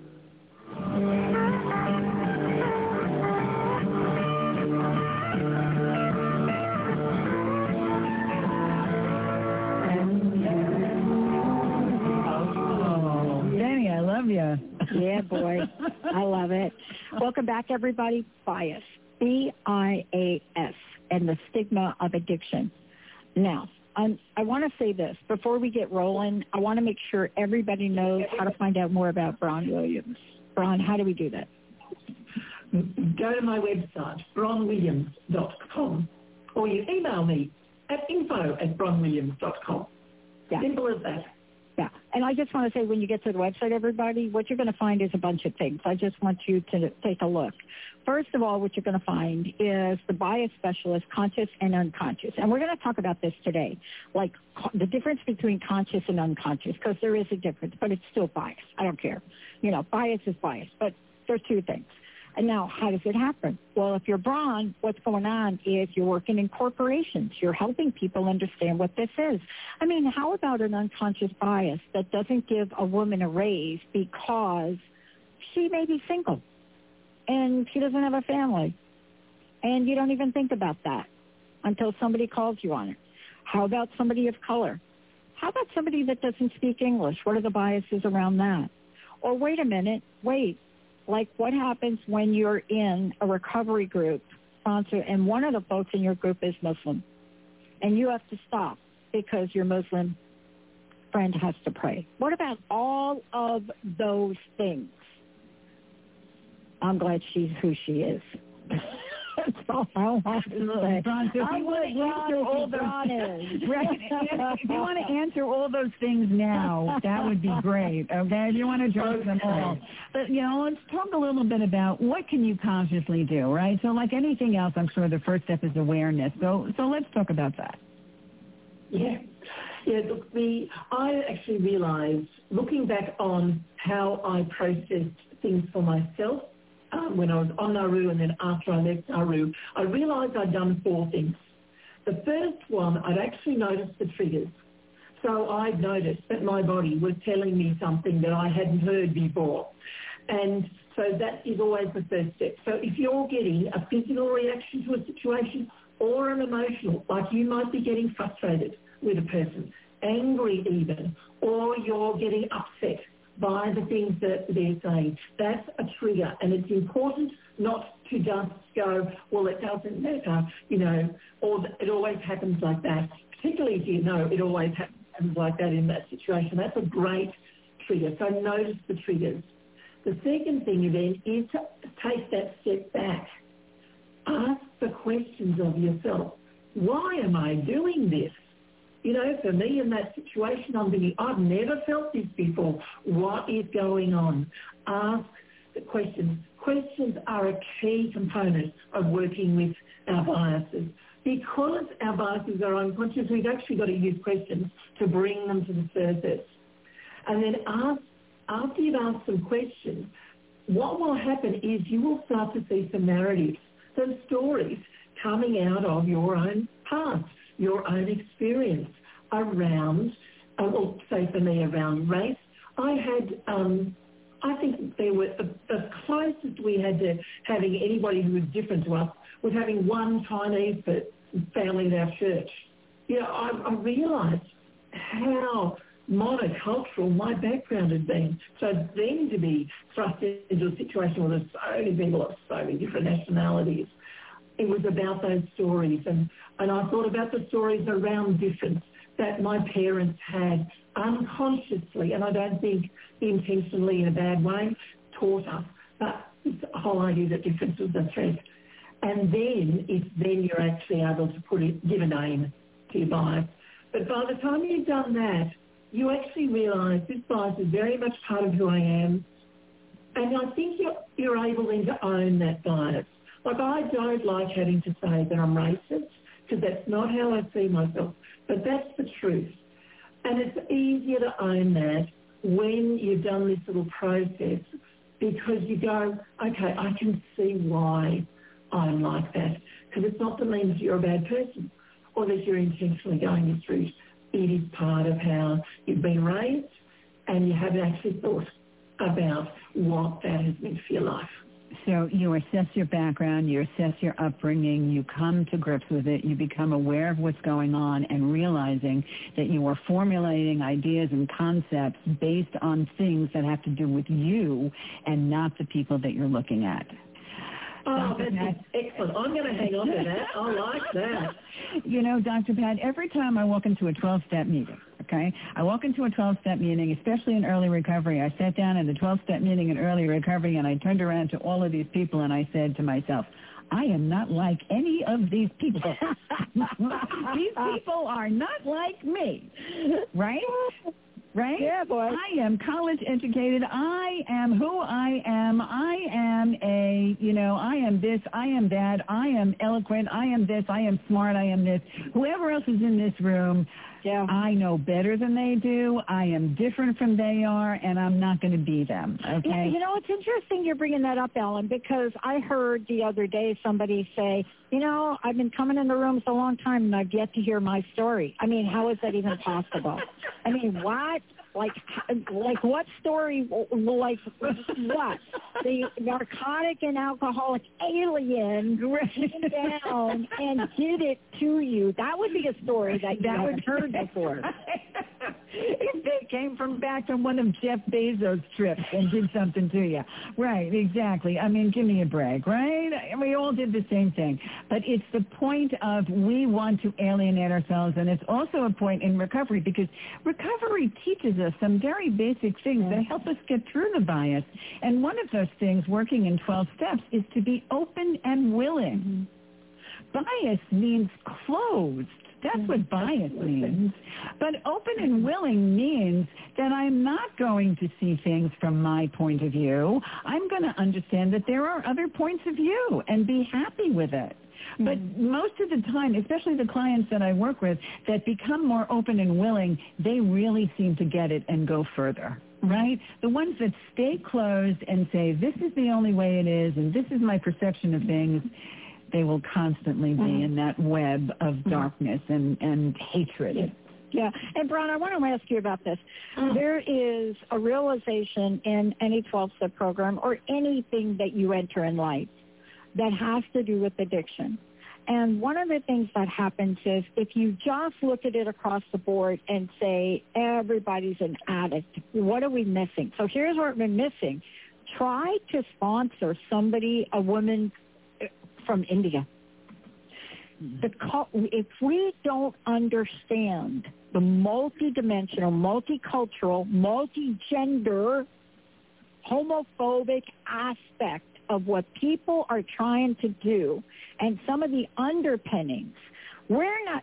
Danny, I love you. Yeah, boy. I love it. Welcome back, everybody. Bias. B-I-A-S. And the stigma of addiction. Now, I want to say this. Before we get rolling, I want to make sure everybody knows how to find out more about Bron Williams. Bron, how do we do that? Go to my website, bronwilliams.com, or you email me at info@bronwilliams.com. Yeah. Simple as that. Yeah, and I just want to say when you get to the website, everybody, what you're going to find is a bunch of things. I just want you to take a look. First of all, what you're going to find is the bias specialist, conscious and unconscious. And we're going to talk about this today, like the difference between conscious and unconscious, because there is a difference, but it's still bias. I don't care. You know, bias is bias, but there's two things. And now, how does it happen? Well, if you're Bron, what's going on is you're working in corporations. You're helping people understand what this is. I mean, how about an unconscious bias that doesn't give a woman a raise because she may be single and she doesn't have a family, and you don't even think about that until somebody calls you on it? How about somebody of color? How about somebody that doesn't speak English? What are the biases around that? Or wait a minute, like what happens when you're in a recovery group sponsor and one of the folks in your group is Muslim and you have to stop because your Muslim friend has to pray? What about all of those things? I'm glad she's who she is. That's all I want to say. Bron, so if you want to answer all those, right, if you want to answer all those things now, that would be great. Okay, if you want to address them all, but let's talk a little bit about what can you consciously do, right? So, like anything else, I'm sure the first step is awareness. So let's talk about that. Yeah. Look, I actually realised, looking back on how I processed things for myself, when I was on Nauru and then after I left Nauru, I realised I'd done four things. The first one, I'd actually noticed the triggers. So I'd noticed that my body was telling me something that I hadn't heard before. And so that is always the first step. So if you're getting a physical reaction to a situation or an emotional, like you might be getting frustrated with a person, angry even, or you're getting upset by the things that they're saying, that's a trigger. And it's important not to just go, well, it doesn't matter, or it always happens like that. Particularly if you know it always happens like that in that situation. That's a great trigger. So notice the triggers. The second thing then is to take that step back. Ask the questions of yourself. Why am I doing this? For me in that situation, I'm thinking, I've never felt this before. What is going on? Ask the questions. Questions are a key component of working with our biases. Because our biases are unconscious, we've actually got to use questions to bring them to the surface. And then after you've asked some questions, what will happen is you will start to see some narratives, some stories coming out of your own past, your own experience around, say for me, around race. I had, I think they were the closest we had to having anybody who was different to us was having one Chinese family in our church. I realised how monocultural my background had been. So then to be thrust into a situation where there's so many people of so many different nationalities, it was about those stories. And I thought about the stories around difference that my parents had unconsciously, and I don't think intentionally in a bad way, taught us. But it's the whole idea that difference was a threat. And then you're actually able to give a name to your bias. But by the time you've done that, you actually realise this bias is very much part of who I am. And I think you're able then to own that bias. Like, I don't like having to say that I'm racist, because that's not how I see myself. But that's the truth. And it's easier to own that when you've done this little process, because you go, okay, I can see why I'm like that. Because it's not to mean that you're a bad person or that you're intentionally going this route. It is part of how you've been raised, and you haven't actually thought about what that has meant for your life. So you assess your background, you assess your upbringing, you come to grips with it, you become aware of what's going on and realizing that you are formulating ideas and concepts based on things that have to do with you and not the people that you're looking at. Oh, that's excellent. I'm going to hang on to that. I like that. You know, Dr. Pat, every time I walk into a 12-step meeting, okay, I walk into a 12-step meeting, especially in early recovery. I sat down in the 12-step meeting in early recovery, and I turned around to all of these people, and I said to myself, I am not like any of these people. These people are not like me, right? Right? Yeah, boy. I am college educated. I am who I am. I am I am this, I am that, I am eloquent, I am this, I am smart, I am this. Whoever else is in this room, yeah. I know better than they do. I am different from they are, and I'm not going to be them, okay? Yeah, you know, it's interesting you're bringing that up, Ellen, because I heard the other day somebody say, you know, I've been coming in the rooms a long time, and I've yet to hear my story. I mean, how is that even possible? I mean, what? Like what story, like what? The narcotic and alcoholic alien came down and did it to you. That would be a story that you haven't heard before. If they came back from one of Jeff Bezos' trips and did something to you. Right, exactly. I mean, give me a break, right? We all did the same thing. But it's the point of we want to alienate ourselves, and it's also a point in recovery, because recovery teaches us some very basic things that help us get through the bias. And one of those things, working in 12 steps, is to be open and willing. Bias means closed. That's what bias means. But open and willing means that I'm not going to see things from my point of view. I'm going to understand that there are other points of view and be happy with it. But most of the time, especially the clients that I work with that become more open and willing, they really seem to get it and go further. Right? The ones that stay closed and say, this is the only way it is and this is my perception of things, they will constantly be in that web of darkness and hatred. Yeah. And, Bron, I want to ask you about this. There is a realization in any 12-step program or anything that you enter in life that has to do with addiction. And one of the things that happens is if you just look at it across the board and say everybody's an addict, what are we missing? So here's what we're missing. Try to sponsor somebody, a woman from India. If we don't understand the multidimensional, multicultural, multigender, homophobic aspect of what people are trying to do and some of the underpinnings, we're not,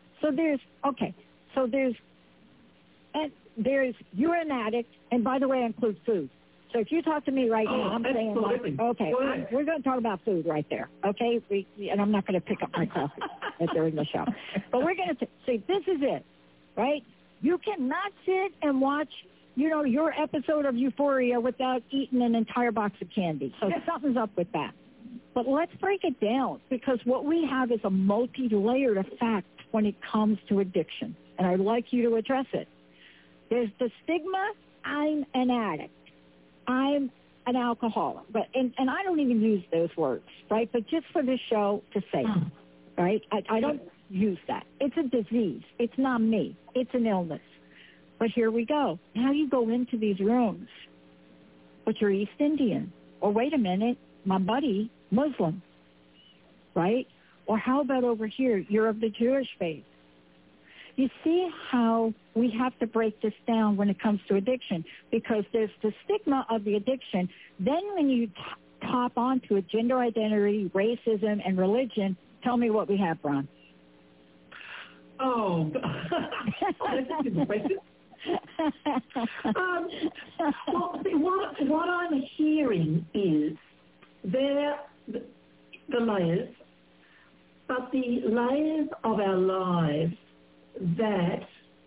there's you're an addict, and by the way, I include food. So if you talk to me right now, I'm saying, we're going to talk about food right there, okay? And I'm not going to pick up my coffee during the show. But we're going to say, this is it, right? You cannot sit and watch, your episode of Euphoria without eating an entire box of candy. So something's up with that. But let's break it down, because what we have is a multi-layered effect when it comes to addiction. And I'd like you to address it. There's the stigma, I'm an addict. I'm an alcoholic, and I don't even use those words, right? But just for this show to say, right? I don't use that. It's a disease. It's not me. It's an illness. But here we go. Now you go into these rooms, but you're East Indian. Or wait a minute, my buddy, Muslim, right? Or how about over here, you're of the Jewish faith. You see how we have to break this down when it comes to addiction, because there's the stigma of the addiction. Then when you top onto it, gender identity, racism, and religion, tell me what we have, Bron. Oh, that's a good question. What I'm hearing is the layers, but the layers of our lives that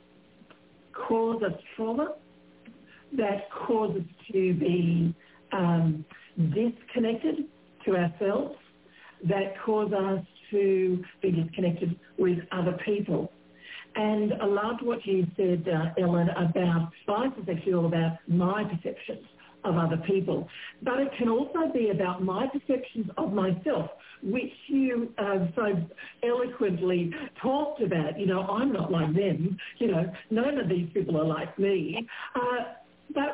cause us trauma, that cause us to be disconnected to ourselves, that cause us to be disconnected with other people. And I loved what you said, Ellen, about bias is actually all about my perceptions of other people. But it can also be about my perceptions of myself, which you so eloquently talked about. You know, I'm not like them. You know, none of these people are like me. But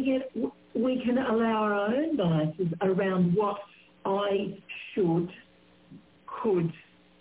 we can allow our own biases around what I should, could,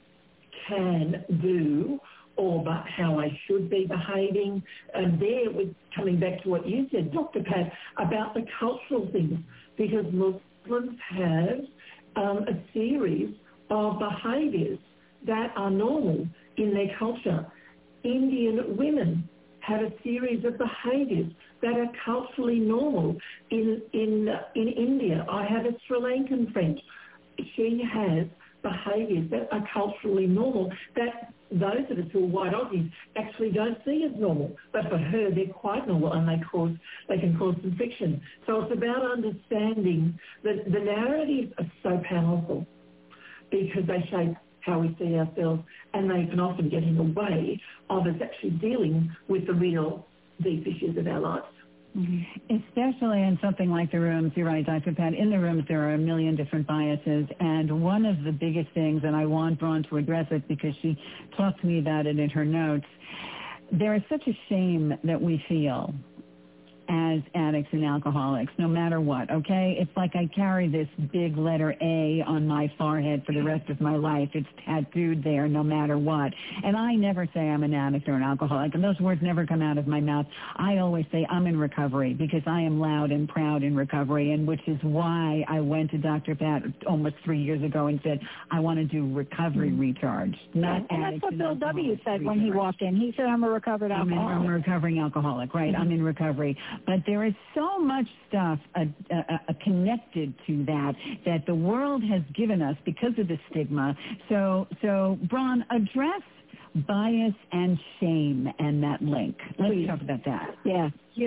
can do, or but how I should be behaving. And there, we're coming back to what you said, Dr. Pat, about the cultural things, because Muslims have a series of behaviours that are normal in their culture. Indian women have a series of behaviours that are culturally normal in India. I have a Sri Lankan friend. She has behaviours that are culturally normal that those of us who are white Aussies actually don't see as normal. But for her, they're quite normal, and they can cause some friction. So it's about understanding that the narratives are so powerful because they shape how we see ourselves, and they can often get in the way of us actually dealing with the real deep issues of our lives. Especially in something like the rooms, you're right, Dr. Pat, in the rooms there are a million different biases, and one of the biggest things, and I want Braun to address it because she talked to me about it in her notes, there is such a shame that we feel as addicts and alcoholics, no matter what, okay? It's like I carry this big letter A on my forehead for the rest of my life. It's tattooed there no matter what. And I never say I'm an addict or an alcoholic, and those words never come out of my mouth. I always say I'm in recovery because I am loud and proud in recovery, and which is why I went to Dr. Pat almost 3 years ago and said, I want to do recovery recharge, not and addict. that's what Bill W. said when he walked in. He said, I'm a recovered alcoholic. I'm a recovering alcoholic, right? I'm in recovery. But there is so much stuff connected to that the world has given us because of the stigma. So Braun, address bias and shame and that link. Let's talk about that. Yeah.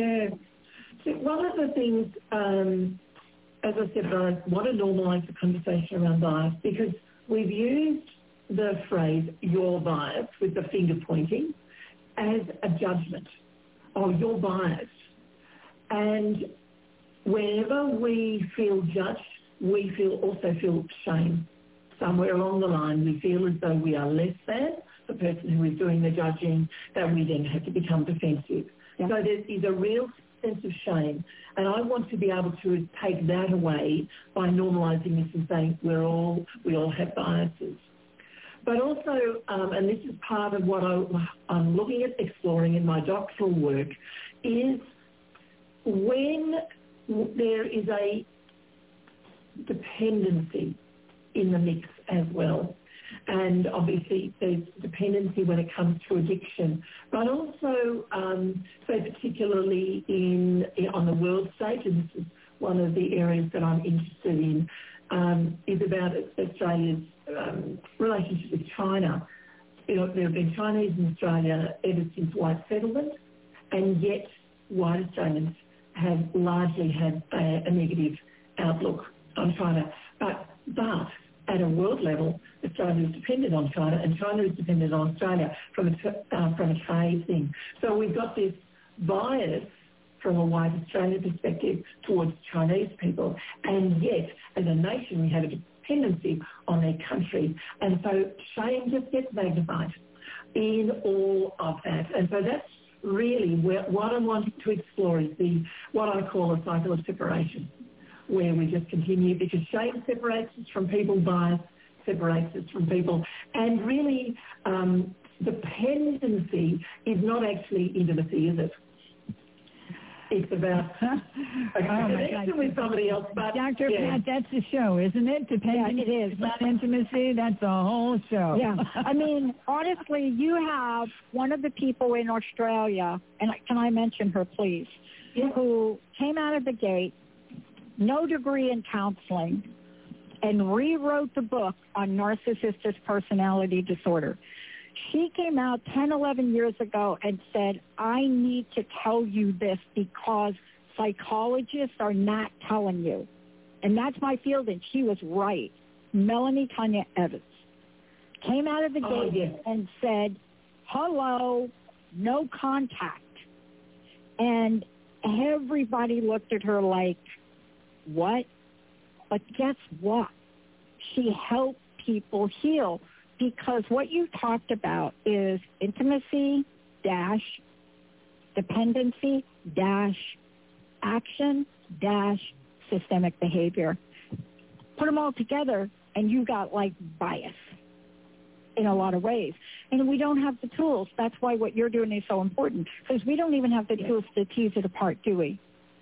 So one of the things, as I said, I want to normalise the conversation around bias because we've used the phrase "you're biased" with the finger pointing as a judgment. Oh, you're biased. And whenever we feel judged, we also feel shame. Somewhere along the line, we feel as though we are less than the person who is doing the judging, that we then have to become defensive. Yeah. So there is a real sense of shame. And I want to be able to take that away by normalising this and saying we all have biases. But also, and this is part of what I'm looking at exploring in my doctoral work, is when there is a dependency in the mix as well. And obviously there's dependency when it comes to addiction, but also, so particularly on the world stage, and this is one of the areas that I'm interested in, is about Australia's relationship with China. You know, there have been Chinese in Australia ever since white settlement, and yet white Australians have largely had a negative outlook on China. But at a world level, Australia is dependent on China, and China is dependent on Australia from a trade thing. So we've got this bias from a white Australian perspective towards Chinese people, and yet as a nation we have a dependency on their country, and so shame just gets magnified in all of that. And so that's really what I'm wanting to explore is what I call a cycle of separation, where we just continue, because shame separates us from people, bias separates us from people, and really dependency is not actually intimacy, is it? It's about a connection with somebody else. But Dr. Pat, that's the show, isn't it? Depending, it is. It's not intimacy, that's a whole show. Yeah. I mean, honestly, you have one of the people in Australia, and can I mention her, please, who came out of the gate, no degree in counseling, and rewrote the book on narcissistic personality disorder. She came out 10, 11 years ago and said, I need to tell you this because psychologists are not telling you. And that's my field, and she was right. Melanie Tanya Evans came out of the gate and said, hello, no contact. And everybody looked at her like, what? But guess what? She helped people heal. Because what you talked about is intimacy dash dependency dash action dash systemic behavior. Put them all together and you got like bias in a lot of ways. And we don't have the tools. That's why what you're doing is so important, because we don't even have the tools to tease it apart, do we?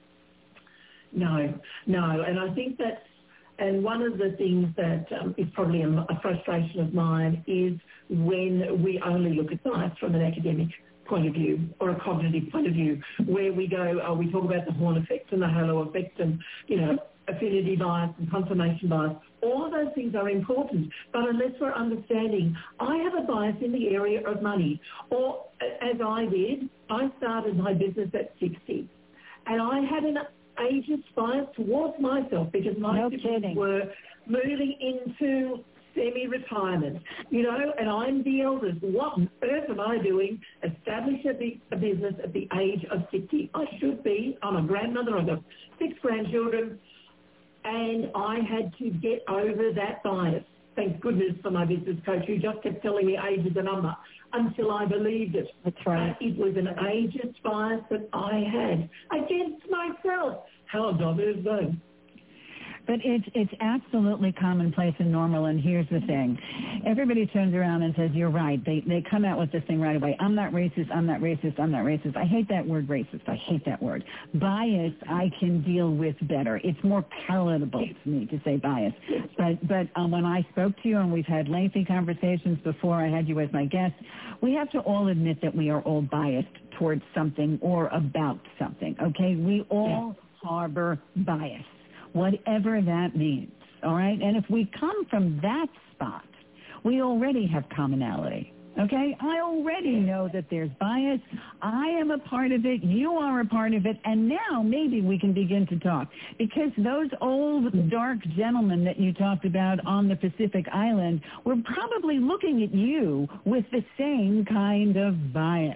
No. And I think that's, and one of the things that is probably a frustration of mine is when we only look at science from an academic point of view or a cognitive point of view, where we go, we talk about the Horn effect and the halo effect and, affinity bias and confirmation bias. All of those things are important, but unless we're understanding, I have a bias in the area of money. Or as I did, I started my business at 60, and I had an ageist bias towards myself because my siblings were moving into semi-retirement, and I'm the eldest. What on earth am I doing? Establish a business at the age of 60. I should be. I'm a grandmother. I've got 6 grandchildren, and I had to get over that bias. Thank goodness for my business coach who just kept telling me age is a number until I believed it. That's right. It was an ageist bias that I had against myself. How diverse though. But it's absolutely commonplace and normal, and here's the thing. Everybody turns around and says, you're right. They come out with this thing right away. I'm not racist, I'm not racist, I'm not racist. I hate that word racist. I hate that word. Bias, I can deal with better. It's more palatable to me to say bias. But when I spoke to you, and we've had lengthy conversations before I had you as my guest, we have to all admit that we are all biased towards something or about something, okay? We all harbor bias, whatever that means, all right? And if we come from that spot, we already have commonality, okay? I already know that there's bias. I am a part of it. You are a part of it. And now maybe we can begin to talk, because those old dark gentlemen that you talked about on the Pacific Island were probably looking at you with the same kind of bias.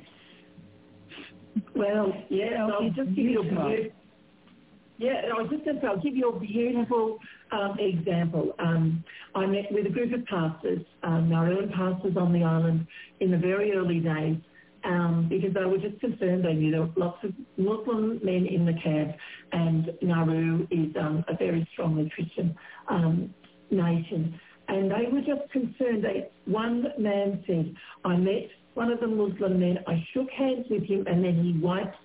Well, yeah, I'll just give you a I was just going to say, I'll give you a beautiful example. I met with a group of pastors, Nauruan pastors on the island in the very early days, because they were just concerned. They knew there were lots of Muslim men in the camp, and Nauru is a very strongly Christian nation. And they were just concerned. One man said, I met one of the Muslim men, I shook hands with him, and then he wiped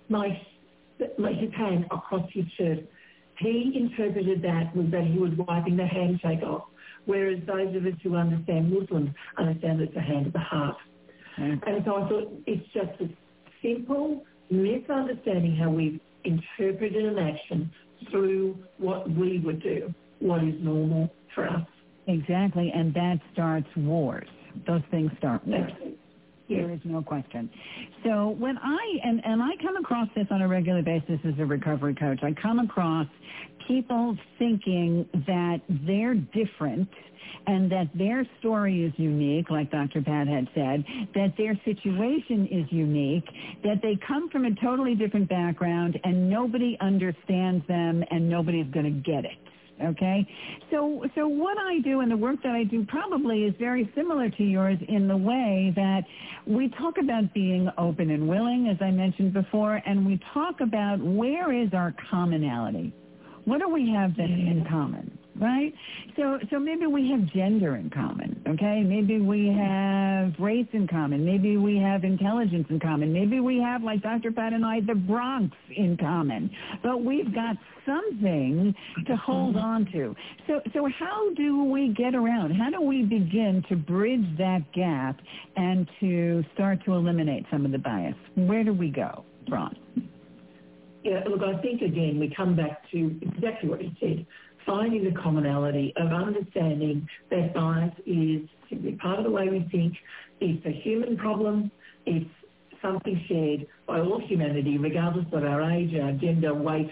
his hand across his shirt. He interpreted that was that he was wiping the handshake off, whereas those of us who understand Muslims understand it's a hand of the heart. And so I thought it's just a simple misunderstanding how we've interpreted an action through what we would do, what is normal for us. Exactly, and that starts wars. Those things start wars. There is no question. So when I come across this on a regular basis as a recovery coach, I come across people thinking that they're different and that their story is unique, like Dr. Pat had said, that their situation is unique, that they come from a totally different background and nobody understands them and nobody's going to get it. Okay, so what I do and the work that I do probably is very similar to yours in the way that we talk about being open and willing, as I mentioned before, and we talk about where is our commonality. What do we have in common? right? So maybe we have gender in common, okay? Maybe we have race in common. Maybe we have intelligence in common. Maybe we have, like Dr. Pat and I, the Bronx in common. But we've got something to hold on to. So how do we get around? How do we begin to bridge that gap and to start to eliminate some of the bias? Where do we go, Ron? Yeah, look, I think, again, we come back to exactly what you said, finding the commonality of understanding that bias is simply part of the way we think. It's a human problem. It's something shared by all humanity, regardless of our age, our gender, weight,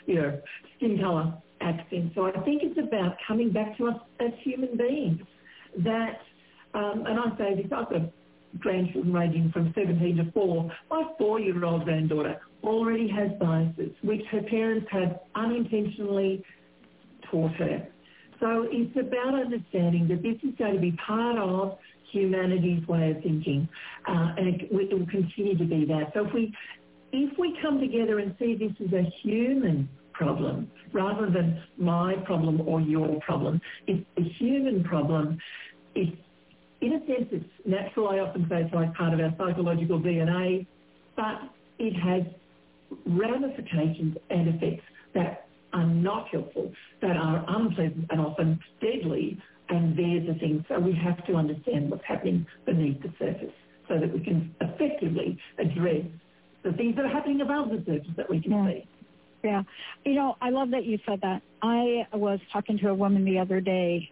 skin colour, accent. So I think it's about coming back to us as human beings. That, and I say this, I've got grandchildren ranging from 17 to 4. My 4-year-old granddaughter already has biases, which her parents have unintentionally taught her. So it's about understanding that this is going to be part of humanity's way of thinking, and it will continue to be that. So if we come together and see this as a human problem rather than my problem or your problem, it's a human problem. It's, in a sense, it's natural. I often say it's like part of our psychological DNA, but it has ramifications and effects that are not helpful, that are unpleasant and often deadly, and they're the things. So we have to understand what's happening beneath the surface so that we can effectively address the things that are happening above the surface that we can see. Yeah. I love that you said that. I was talking to a woman the other day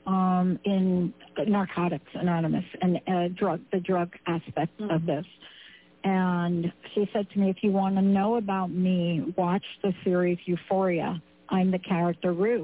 in Narcotics Anonymous and the drug aspect of this. And she said to me, if you want to know about me, watch the series Euphoria. I'm the character Rue.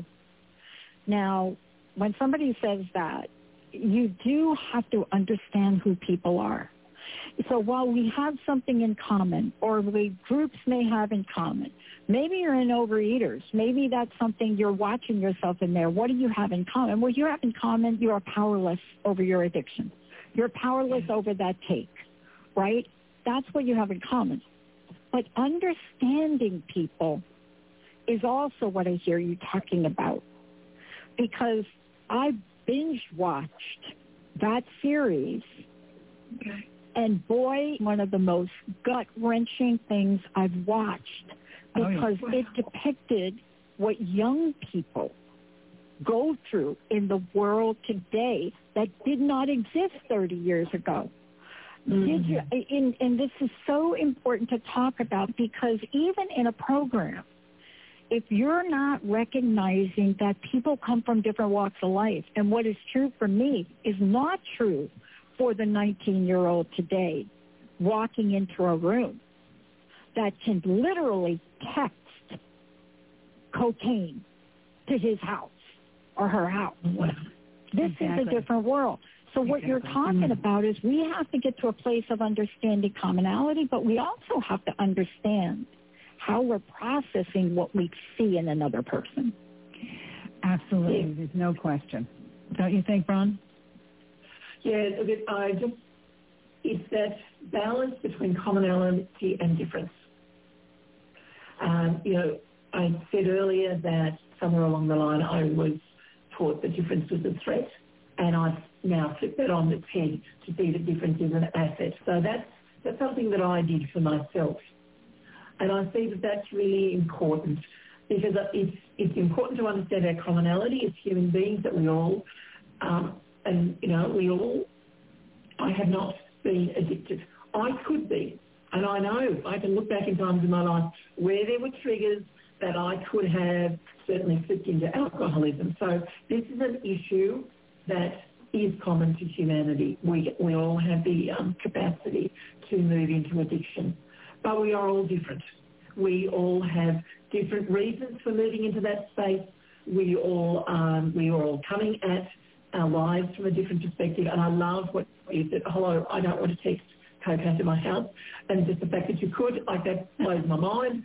Now, when somebody says that, you do have to understand who people are. So while we have something in common, or groups may have in common, maybe you're in Overeaters. Maybe that's something you're watching yourself in there. What do you have in common? Well, you have in common you are powerless over your addiction. You're powerless over that take, right? That's what you have in common. But understanding people is also what I hear you talking about, because I binge-watched that series, and boy, one of the most gut-wrenching things I've watched, because it depicted what young people go through in the world today that did not exist 30 years ago. Did you, and this is so important to talk about, because even in a program, if you're not recognizing that people come from different walks of life, and what is true for me is not true for the 19-year-old today walking into a room that can literally text cocaine to his house or her house. This is a different world. So what you're talking about is we have to get to a place of understanding commonality, but we also have to understand how we're processing what we see in another person. Absolutely. There's no question. Don't you think, Ron? Yeah, it's that balance between commonality and difference. I said earlier that somewhere along the line I was taught that difference was a threat, and I've now flipped that on its head to see that difference is an asset. So that's something that I did for myself. And I see that that's really important, because it's important to understand our commonality as human beings, that we all, I have not been addicted. I could be, and I know I can look back in times in my life where there were triggers that I could have certainly slipped into alcoholism. So this is an issue that is common to humanity. We all have the capacity to move into addiction. But we are all different. We all have different reasons for moving into that space. We are all coming at our lives from a different perspective. And I love what you said, hello, I don't want to text cocaine to my house. And just the fact that you could, that blows my mind.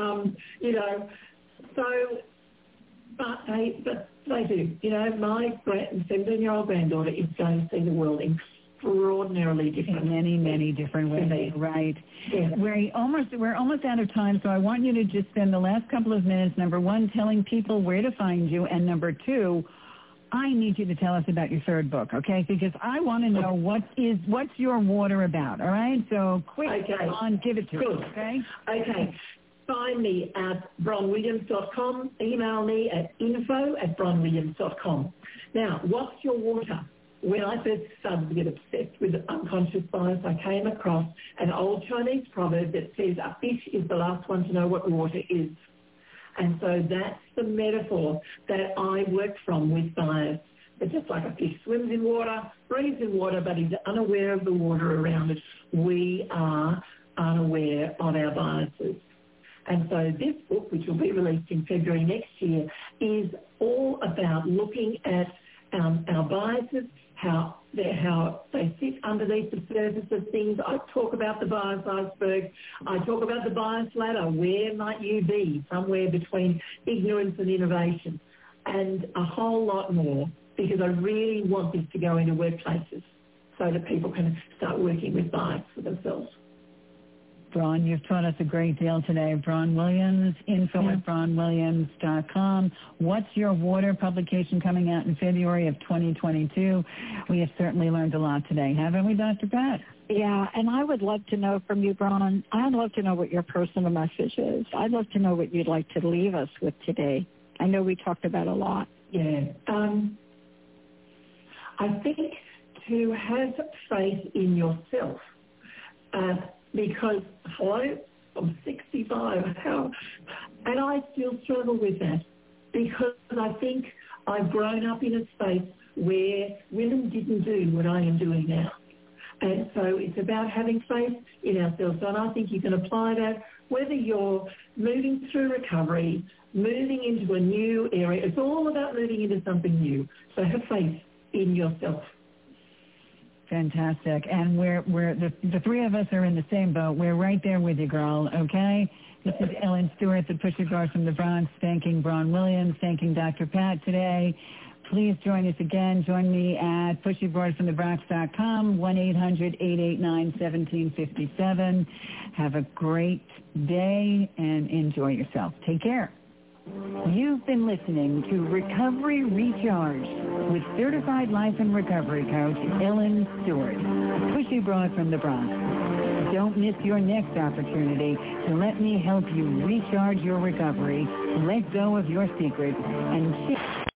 But they do. My 17-year-old granddaughter is going to see the world extraordinarily different. In many, many different ways, right. Yeah. We're almost out of time, so I want you to just spend the last couple of minutes, number one, telling people where to find you, and number two, I need you to tell us about your third book, okay? Because I want to know what's your water about, all right? So quick, on, give it to us, okay? Okay. Find me at bronwilliams.com. Email me at info@bronwilliams.com. Now, what's your water? When I first started to get obsessed with unconscious bias, I came across an old Chinese proverb that says a fish is the last one to know what water is. And so that's the metaphor that I work from with bias. But just like a fish swims in water, breathes in water, but is unaware of the water around it, we are unaware of our biases. And so this book, which will be released in February next year, is all about looking at our biases, how they sit underneath the surface of things. I talk about the bias iceberg. I talk about the bias ladder. Where might you be? Somewhere between ignorance and innovation, and a whole lot more, because I really want this to go into workplaces so that people can start working with bias for themselves. Bron, you've taught us a great deal today. Bron Williams, info@bronwilliams.com. What's Your Water publication coming out in February of 2022. We have certainly learned a lot today, haven't we, Dr. Pat? Yeah, and I would love to know from you, Bron, I'd love to know what your personal message is. I'd love to know what you'd like to leave us with today. I know we talked about a lot. Yeah. I think to have faith in yourself, because, hello, I'm 65, and I still struggle with that, because I think I've grown up in a space where women didn't do what I am doing now. And so it's about having faith in ourselves, and I think you can apply that whether you're moving through recovery, moving into a new area. It's all about moving into something new. So have faith in yourself. Fantastic. And we're the three of us are in the same boat. We're right there with you, girl, okay? This is Ellen Stewart, the Pusher Bros from the Bronx, thanking Bron Williams, thanking Dr. Pat today. Please join us again. Join me at pushyboardfromthebronx.com, 1-800-889-1757. Have a great day and enjoy yourself. Take care. You've been listening to Recovery Recharged with certified life and recovery coach Ellen Stewart, Pushy Broad from the Bronx. Don't miss your next opportunity to let me help you recharge your recovery, let go of your secrets, and